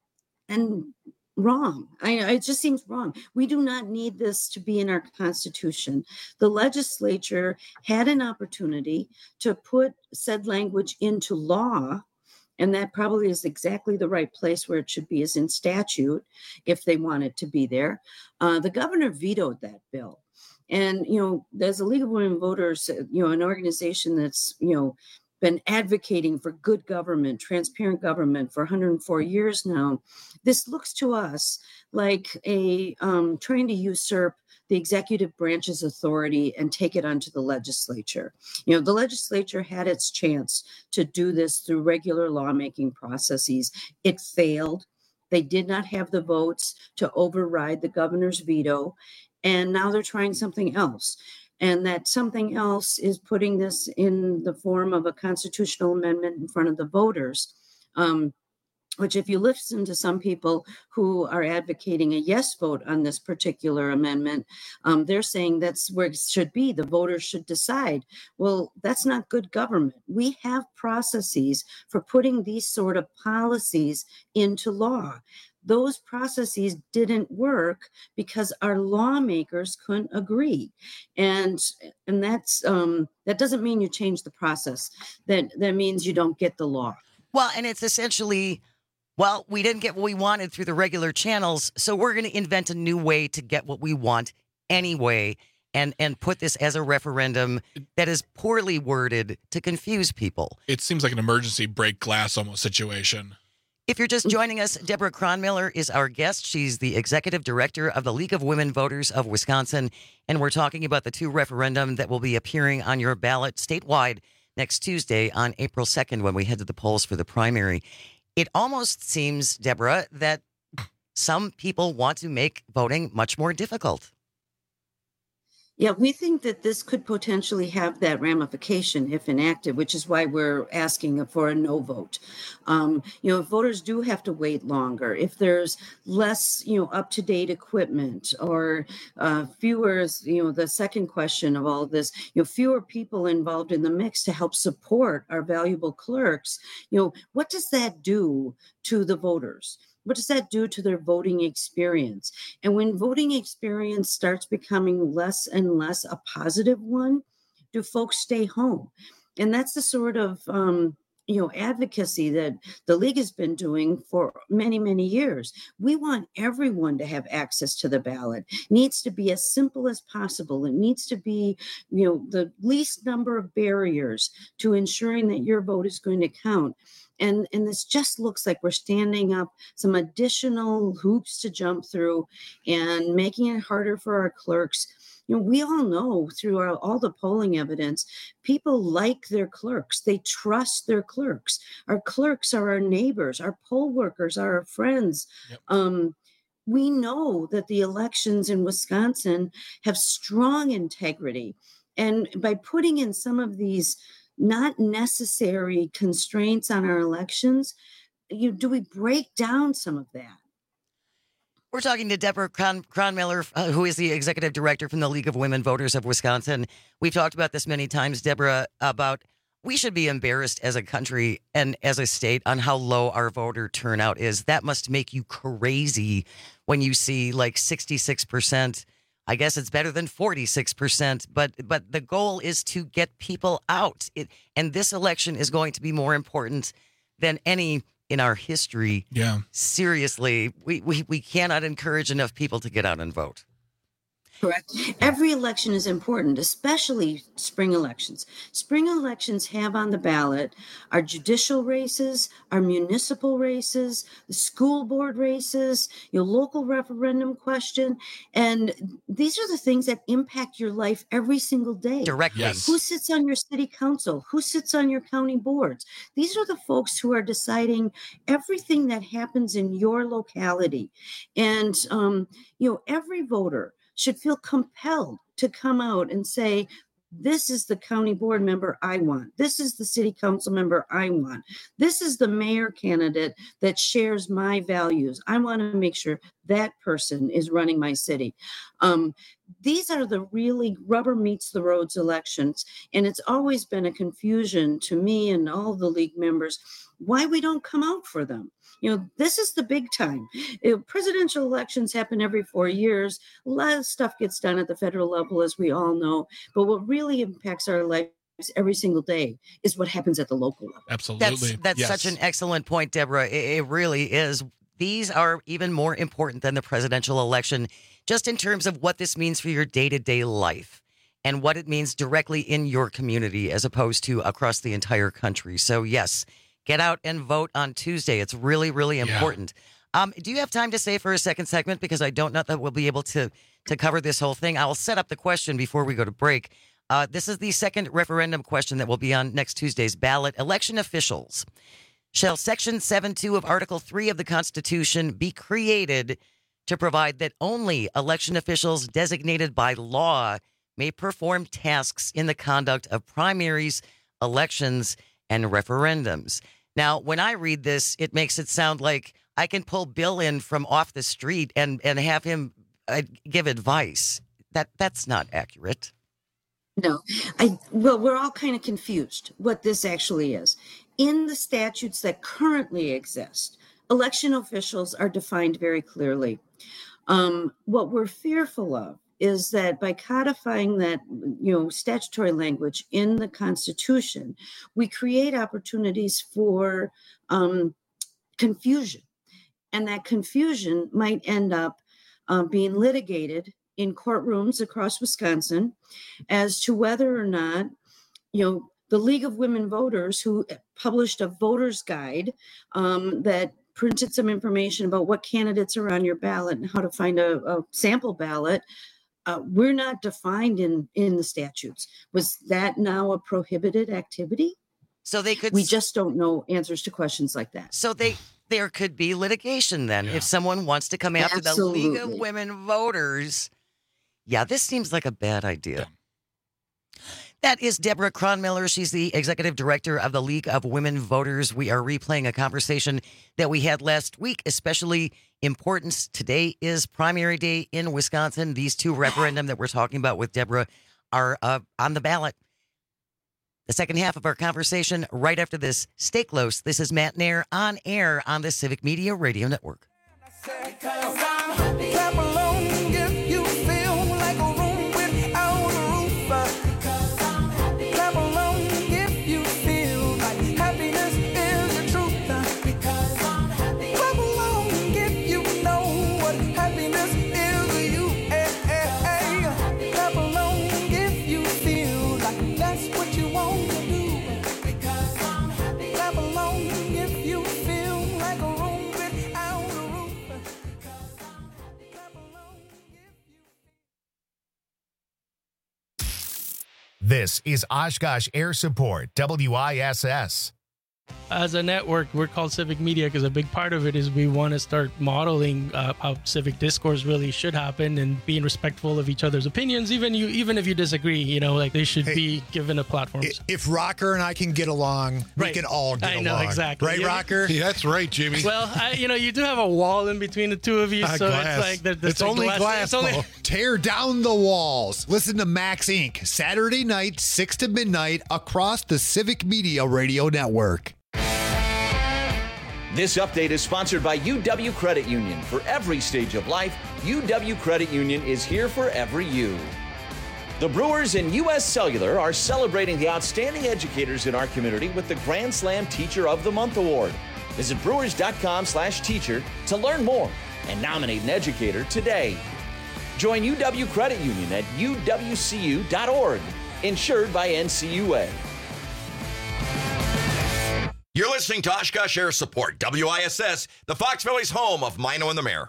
[SPEAKER 1] and wrong. I, it just seems wrong. We do not need this to be in our Constitution. The legislature had an opportunity to put said language into law, and that probably is exactly the right place where it should be, is in statute, if they want it to be there. Uh, the governor vetoed that bill. And, you know, there's a League of Women Voters, you know, an organization that's, you know, been advocating for good government, transparent government for one hundred four years now. This looks to us like a um, trying to usurp the executive branch's authority and take it onto the legislature. You know, the legislature had its chance to do this through regular lawmaking processes. It failed. They did not have the votes to override the governor's veto, and now they're trying something else. And that something else is putting this in the form of a constitutional amendment in front of the voters, um, which, if you listen to some people who are advocating a yes vote on this particular amendment, um, they're saying that's where it should be. The voters should decide. Well, that's not good government. We have processes for putting these sort of policies into law. Those processes didn't work because our lawmakers couldn't agree, and and that's um, that doesn't mean you change the process. That that means you don't get the law.
[SPEAKER 16] Well, and it's essentially, well, we didn't get what we wanted through the regular channels, so we're going to invent a new way to get what we want anyway, and and put this as a referendum that is poorly worded to confuse people.
[SPEAKER 17] It seems like an emergency break glass almost situation.
[SPEAKER 16] If you're just joining us, Deborah Cronmiller is our guest. She's the executive director of the League of Women Voters of Wisconsin, and we're talking about the two referendum that will be appearing on your ballot statewide next Tuesday on April second when we head to the polls for the primary. It almost seems, Deborah, that some people want to make voting much more difficult.
[SPEAKER 1] Yeah, we think that this could potentially have that ramification if enacted, which is why we're asking for a no vote. Um, you know, if voters do have to wait longer, if there's less, you know, up-to-date equipment, or uh, fewer, you know, the second question of all this, you know, fewer people involved in the mix to help support our valuable clerks, you know, what does that do to the voters? What does that do to their voting experience? And when voting experience starts becoming less and less a positive one, do folks stay home? And that's the sort of um, you know, advocacy that the league has been doing for many, many years. We want everyone to have access to the ballot. It needs to be as simple as possible. It needs to be, you know, the least number of barriers to ensuring that your vote is going to count. And, and this just looks like we're standing up some additional hoops to jump through and making it harder for our clerks. You know, we all know through our, all the polling evidence, people like their clerks. They trust their clerks. Our clerks are our neighbors. Our poll workers are our friends. Yep. Um, we know that the elections in Wisconsin have strong integrity. And by putting in some of these not necessary constraints on our elections, you do we break down some of that?
[SPEAKER 16] We're talking to Deborah Cron- Cronmiller, uh, who is the executive director from the League of Women Voters of Wisconsin. We've talked about this many times, Deborah, about we should be embarrassed as a country and as a state on how low our voter turnout is. That must make you crazy when you see like sixty-six percent. I guess it's better than forty-six percent, but but the goal is to get people out. It, and this election is going to be more important than any in our history.
[SPEAKER 17] Yeah.
[SPEAKER 16] Seriously, we, we, we cannot encourage enough people to get out and vote.
[SPEAKER 1] Correct. Every election is important, especially spring elections. Spring elections have on the ballot our judicial races, our municipal races, the school board races, your local referendum question. And these are the things that impact your life every single day.
[SPEAKER 16] Directly.
[SPEAKER 17] Yes.
[SPEAKER 1] Who sits on your city council? Who sits on your county boards? These are the folks who are deciding everything that happens in your locality. And, um, you know, every voter should feel compelled to come out and say, this is the county board member I want. This is the city council member I want. This is the mayor candidate that shares my values. I want to make sure that person is running my city. Um, these are the really rubber meets the roads elections. And it's always been a confusion to me and all the league members why we don't come out for them. You know, this is the big time. You know, presidential elections happen every four years. A lot of stuff gets done at the federal level, as we all know. But what really impacts our lives every single day is what happens at the local level.
[SPEAKER 17] Absolutely.
[SPEAKER 16] That's, that's
[SPEAKER 17] yes.
[SPEAKER 16] such an excellent point, Deborah. It, it really is. These are even more important than the presidential election, just in terms of what this means for your day-to-day life and what it means directly in your community as opposed to across the entire country. So, yes, get out and vote on Tuesday. It's really, really important. Yeah. Um, do you have time to stay for a second segment? Because I don't know that we'll be able to, to cover this whole thing. I'll set up the question before we go to break. Uh, this is the second referendum question that will be on next Tuesday's ballot. Election officials. Shall Section seven two of Article three of the Constitution be created to provide that only election officials designated by law may perform tasks in the conduct of primaries, elections, and referendums? Now, when I read this, it makes it sound like I can pull Bill in from off the street and, and have him uh, give advice. That that's not accurate.
[SPEAKER 1] No, I well, we're all kind of confused what this actually is. In the statutes that currently exist, election officials are defined very clearly. Um, what we're fearful of is that by codifying that, you know, statutory language in the Constitution, we create opportunities for um, confusion, and that confusion might end up uh, being litigated in courtrooms across Wisconsin as to whether or not, you know, the League of Women Voters, who published a voter's guide um, that printed some information about what candidates are on your ballot and how to find a, a sample ballot, uh, we're not defined in, in the statutes. Was that now a prohibited activity?
[SPEAKER 16] So they could.
[SPEAKER 1] We just don't know answers to questions like that.
[SPEAKER 16] So they there could be litigation then yeah. if someone wants to come after
[SPEAKER 1] Absolutely.
[SPEAKER 16] the League of Women Voters. Yeah, this seems like a bad idea. Yeah. That is Deborah Cronmiller. She's the executive director of the League of Women Voters. We are replaying a conversation that we had last week, especially important. Today is primary day in Wisconsin. These two referendum that we're talking about with Deborah are uh, on the ballot. The second half of our conversation right after this. Stay close. This is Matt Nair on air on the Civic Media Radio Network.
[SPEAKER 6] This is Oshkosh Air Support, W I S S.
[SPEAKER 4] as a network, we're called Civic Media because a big part of it is we want to start modeling uh, how civic discourse really should happen and being respectful of each other's opinions, even you, even if you disagree. You know, like they should
[SPEAKER 9] Hey,
[SPEAKER 4] be given a platform.
[SPEAKER 9] If Rocker and I can get along, we
[SPEAKER 4] Right.
[SPEAKER 9] can all get
[SPEAKER 4] I
[SPEAKER 9] along.
[SPEAKER 4] know, exactly.
[SPEAKER 9] Right,
[SPEAKER 4] Yeah.
[SPEAKER 9] Rocker?
[SPEAKER 4] Yeah,
[SPEAKER 9] that's right, Jimmy.
[SPEAKER 4] Well, I, you know, you do have a wall in between the two of you,
[SPEAKER 9] Uh,
[SPEAKER 4] so
[SPEAKER 9] glass.
[SPEAKER 4] it's like there- there's
[SPEAKER 9] it's
[SPEAKER 4] a
[SPEAKER 9] only glass.
[SPEAKER 4] It's only,
[SPEAKER 9] though. Tear down the walls. Listen to Max Incorporated. Saturday night, six to midnight, across the Civic Media Radio Network.
[SPEAKER 20] This update is sponsored by U W Credit Union. For every stage of life, U W Credit Union is here for every you. The Brewers and U S Cellular are celebrating the outstanding educators in our community with the Grand Slam Teacher of the Month Award. Visit brewers.com slash teacher to learn more and nominate an educator today. Join U W Credit Union at U W C U dot org, insured by N C U A.
[SPEAKER 13] You're listening to Oshkosh Air Support, W I S S, the Fox Valley's home of Mino and the Mayor.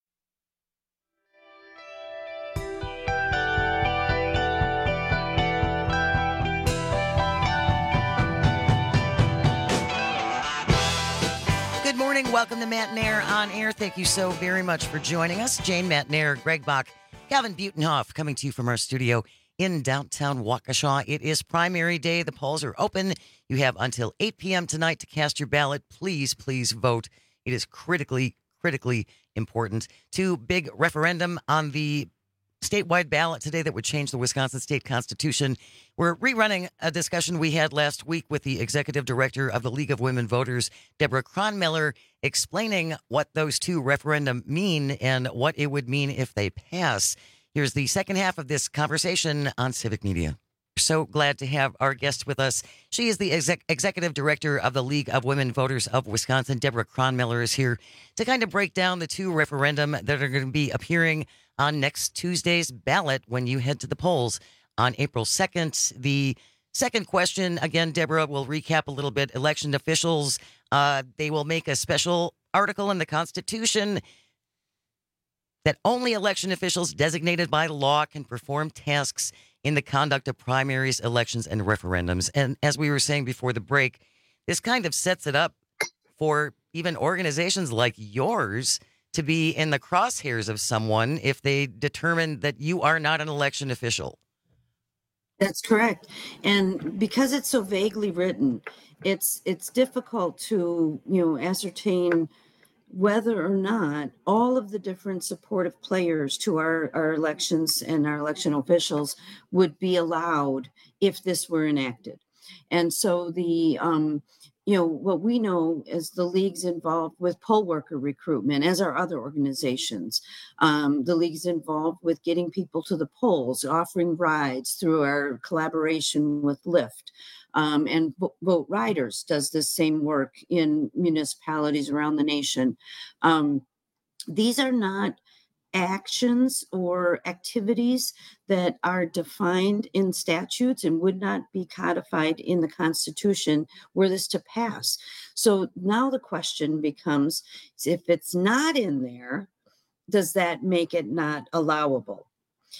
[SPEAKER 16] Good morning. Welcome to Matt Nair on Air. Thank you so very much for joining us. Jane Matt Nair, Greg Bach, Calvin Butenhoff coming to you from our studio in downtown Waukesha. It is primary day. The polls are open. You have until eight p.m. tonight to cast your ballot. Please, please vote. It is critically, critically important. Two big referendum on the statewide ballot today that would change the Wisconsin state constitution. We're rerunning a discussion we had last week with the executive director of the League of Women Voters, Deborah Cronmiller, explaining what those two referendum mean and what it would mean if they pass. Here's the second half of this conversation on Civic Media. So glad to have our guest with us. She is the exec- executive director of the League of Women Voters of Wisconsin. Deborah Cronmiller is here to kind of break down the two referendum that are going to be appearing on next Tuesday's ballot when you head to the polls on April second. The second question, again, Deborah, will recap a little bit. Election officials, uh, they will make a special article in the Constitution that only election officials designated by law can perform tasks in the conduct of primaries, elections, and referendums. And as we were saying before the break, this kind of sets it up for even organizations like yours to be in the crosshairs of someone if they determine that you are not an election official.
[SPEAKER 1] That's correct. And because it's so vaguely written, it's it's difficult to, you know, ascertain whether or not all of the different supportive players to our, our elections and our election officials would be allowed if this were enacted. And so the, um, you know, what we know is the league's involved with poll worker recruitment, as are other organizations. Um, the league's involved with getting people to the polls, offering rides through our collaboration with Lyft. Um, and Vote Riders does the same work in municipalities around the nation. Um, these are not actions or activities that are defined in statutes and would not be codified in the Constitution were this to pass. So now the question becomes, if it's not in there, does that make it not allowable?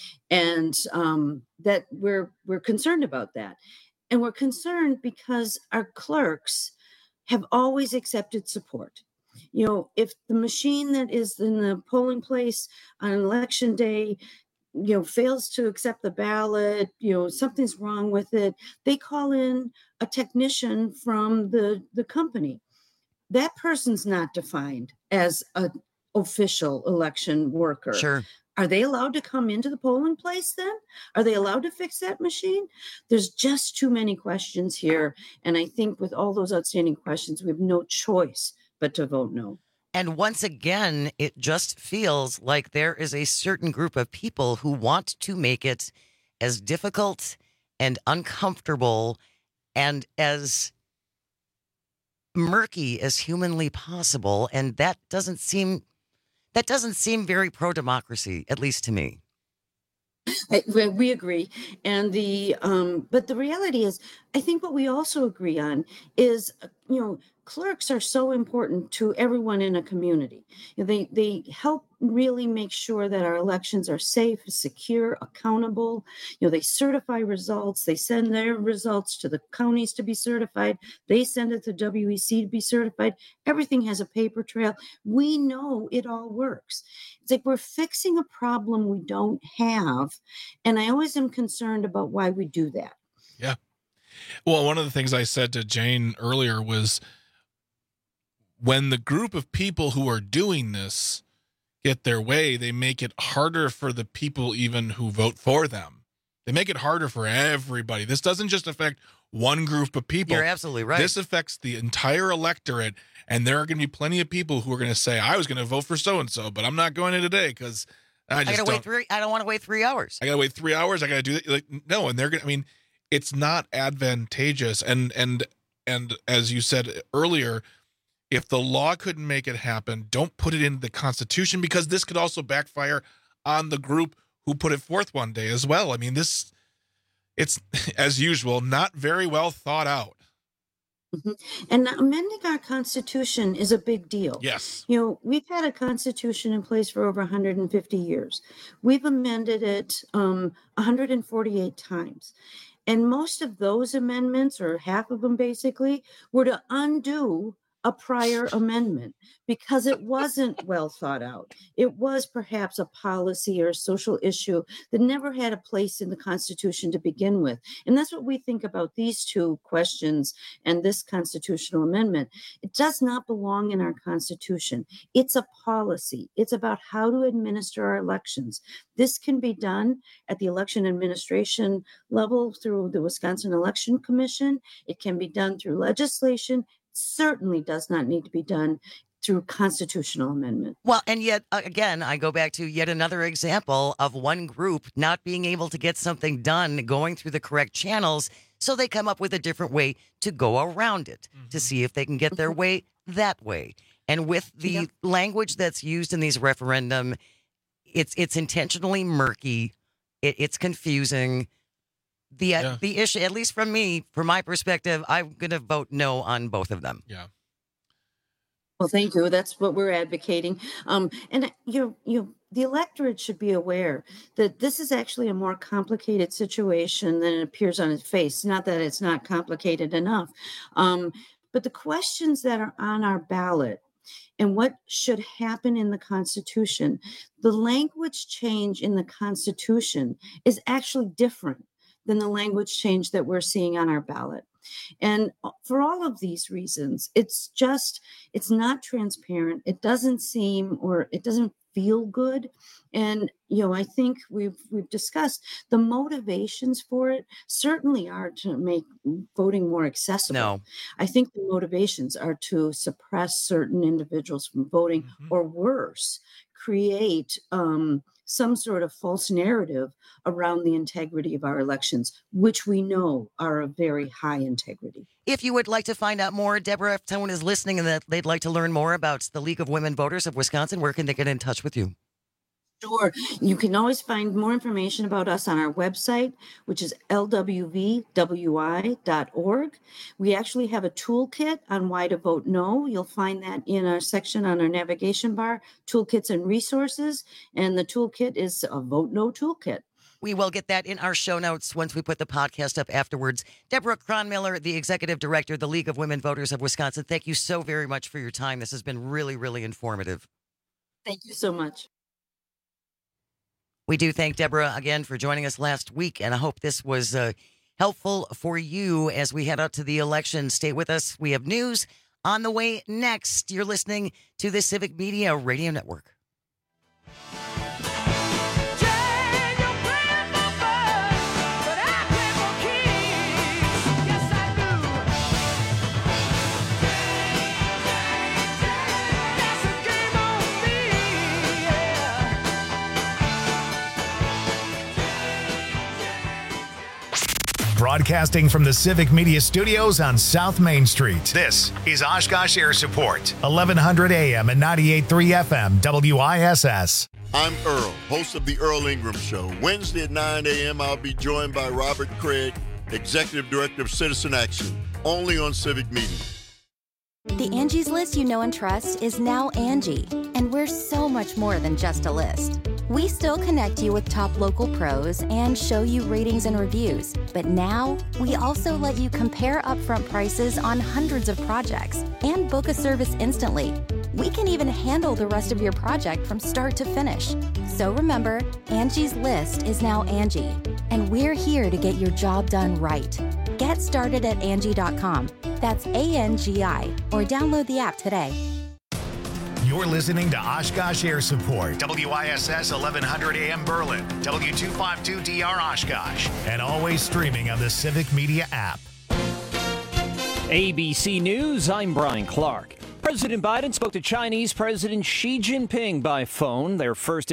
[SPEAKER 1] And um, that we're we're concerned about that. And we're concerned because our clerks have always accepted support. You know, if the machine that is in the polling place on election day, you know, fails to accept the ballot, you know, something's wrong with it, they call in a technician from the, the company. That person's not defined as an official election worker.
[SPEAKER 16] Sure.
[SPEAKER 1] Are they allowed to come into the polling place then? Are they allowed to fix that machine? There's just too many questions here. And I think with all those outstanding questions, we have no choice but to vote no.
[SPEAKER 16] And once again, it just feels like there is a certain group of people who want to make it as difficult and uncomfortable and as murky as humanly possible. And that doesn't seem that doesn't seem very pro-democracy, at least to me.
[SPEAKER 1] I, we we agree. And the, um, but the reality is, I think what we also agree on is you know, clerks are so important to everyone in a community. You know, they they help really make sure that our elections are safe, secure, accountable. You know, they certify results. They send their results to the counties to be certified. They send it to W E C to be certified. Everything has a paper trail. We know it all works. It's like we're fixing a problem we don't have. And I always am concerned about why we do that.
[SPEAKER 17] Yeah. Well, one of the things I said to Jane earlier was when the group of people who are doing this get their way, they make it harder for the people even who vote for them. They make it harder for everybody. This doesn't just affect one group of people.
[SPEAKER 16] You're absolutely right.
[SPEAKER 17] This affects the entire electorate, and there are going to be plenty of people who are going to say, I was going to vote for so-and-so, but I'm not going in today because I just
[SPEAKER 16] I gotta
[SPEAKER 17] don't.
[SPEAKER 16] wait three. I don't want to wait three hours.
[SPEAKER 17] I got to wait three hours. I got to do that. Like, no, and they're going to, I mean, it's not advantageous. And, and, and as you said earlier, if the law couldn't make it happen, don't put it in the Constitution, because this could also backfire on the group who put it forth one day as well. I mean, this, it's, as usual, not very well thought out.
[SPEAKER 1] Mm-hmm. And amending our Constitution is a big deal.
[SPEAKER 17] Yes.
[SPEAKER 1] You know, we've had a Constitution in place for over one hundred fifty years. We've amended it um, one hundred forty-eight times. And most of those amendments, or half of them basically, were to undo a prior amendment because it wasn't well thought out. It was perhaps a policy or a social issue that never had a place in the Constitution to begin with. And that's what we think about these two questions and this constitutional amendment. It does not belong in our Constitution. It's a policy. It's about how to administer our elections. This can be done at the election administration level through the Wisconsin Election Commission. It can be done through legislation. Certainly does not need to be done through constitutional amendment.
[SPEAKER 16] Well, and yet, uh, again, I go back to yet another example of one group not being able to get something done going through the correct channels, so they come up with a different way to go around it, mm-hmm. to see if they can get their way that way. And with the yep. language that's used in these referendum, it's it's intentionally murky, it, it's confusing. The uh,
[SPEAKER 17] Yeah.
[SPEAKER 16] the issue, at least from me, from my perspective, I'm going to vote no on both of them.
[SPEAKER 17] Yeah.
[SPEAKER 1] Well, thank you. That's what we're advocating. Um, and you, you, the electorate should be aware that this is actually a more complicated situation than it appears on its face. Not that it's not complicated enough, um, but the questions that are on our ballot and what should happen in the Constitution, the language change in the Constitution is actually different than the language change that we're seeing on our ballot. And for all of these reasons, it's just, it's not transparent. It doesn't seem, or it doesn't feel good. And, you know, I think we've, we've discussed the motivations for it certainly are to make voting more accessible.
[SPEAKER 16] No.
[SPEAKER 1] I think the motivations are to suppress certain individuals from voting, mm-hmm. or worse, create um, some sort of false narrative around the integrity of our elections, which we know are of very high integrity.
[SPEAKER 16] If you would like to find out more, Deborah, if someone is listening and that they'd like to learn more about the League of Women Voters of Wisconsin, where can they get in touch with you?
[SPEAKER 1] Sure. You can always find more information about us on our website, which is L W V W I dot org. We actually have a toolkit on why to vote no. You'll find that in our section on our navigation bar, toolkits and resources. And the toolkit is a Vote No toolkit.
[SPEAKER 16] We will get that in our show notes once we put the podcast up afterwards. Deborah Cronmiller, the Executive Director of the League of Women Voters of Wisconsin, thank you so very much for your time. This has been really, really informative.
[SPEAKER 1] Thank you so much.
[SPEAKER 16] We do thank Deborah again for joining us last week, and I hope this was uh, helpful for you as we head up to the election. Stay with us. We have news on the way next. You're listening to the Civic Media Radio Network.
[SPEAKER 6] Broadcasting from the Civic Media Studios on South Main Street. This is Oshkosh Air Support, eleven hundred A M and ninety-eight point three F M, W I S S.
[SPEAKER 22] I'm Earl, host of The Earl Ingram Show. Wednesday at nine A M, I'll be joined by Robert Craig, Executive Director of Citizen Action, only on Civic Media.
[SPEAKER 10] The Angie's List you know and trust is now Angie, and we're so much more than just a list. We still connect you with top local pros and show you ratings and reviews, but now we also let you compare upfront prices on hundreds of projects and book a service instantly. We can even handle the rest of your project from start to finish. So remember, Angie's List is now Angie, and we're here to get your job done right. Get started at Angie dot com. That's A N G I, or download the app today.
[SPEAKER 6] You're listening to Oshkosh Air Support, W I S S eleven hundred A M Berlin, W two fifty-two D R Oshkosh, and always streaming on the Civic Media app.
[SPEAKER 11] A B C News, I'm Brian Clark. President Biden spoke to Chinese President Xi Jinping by phone, their first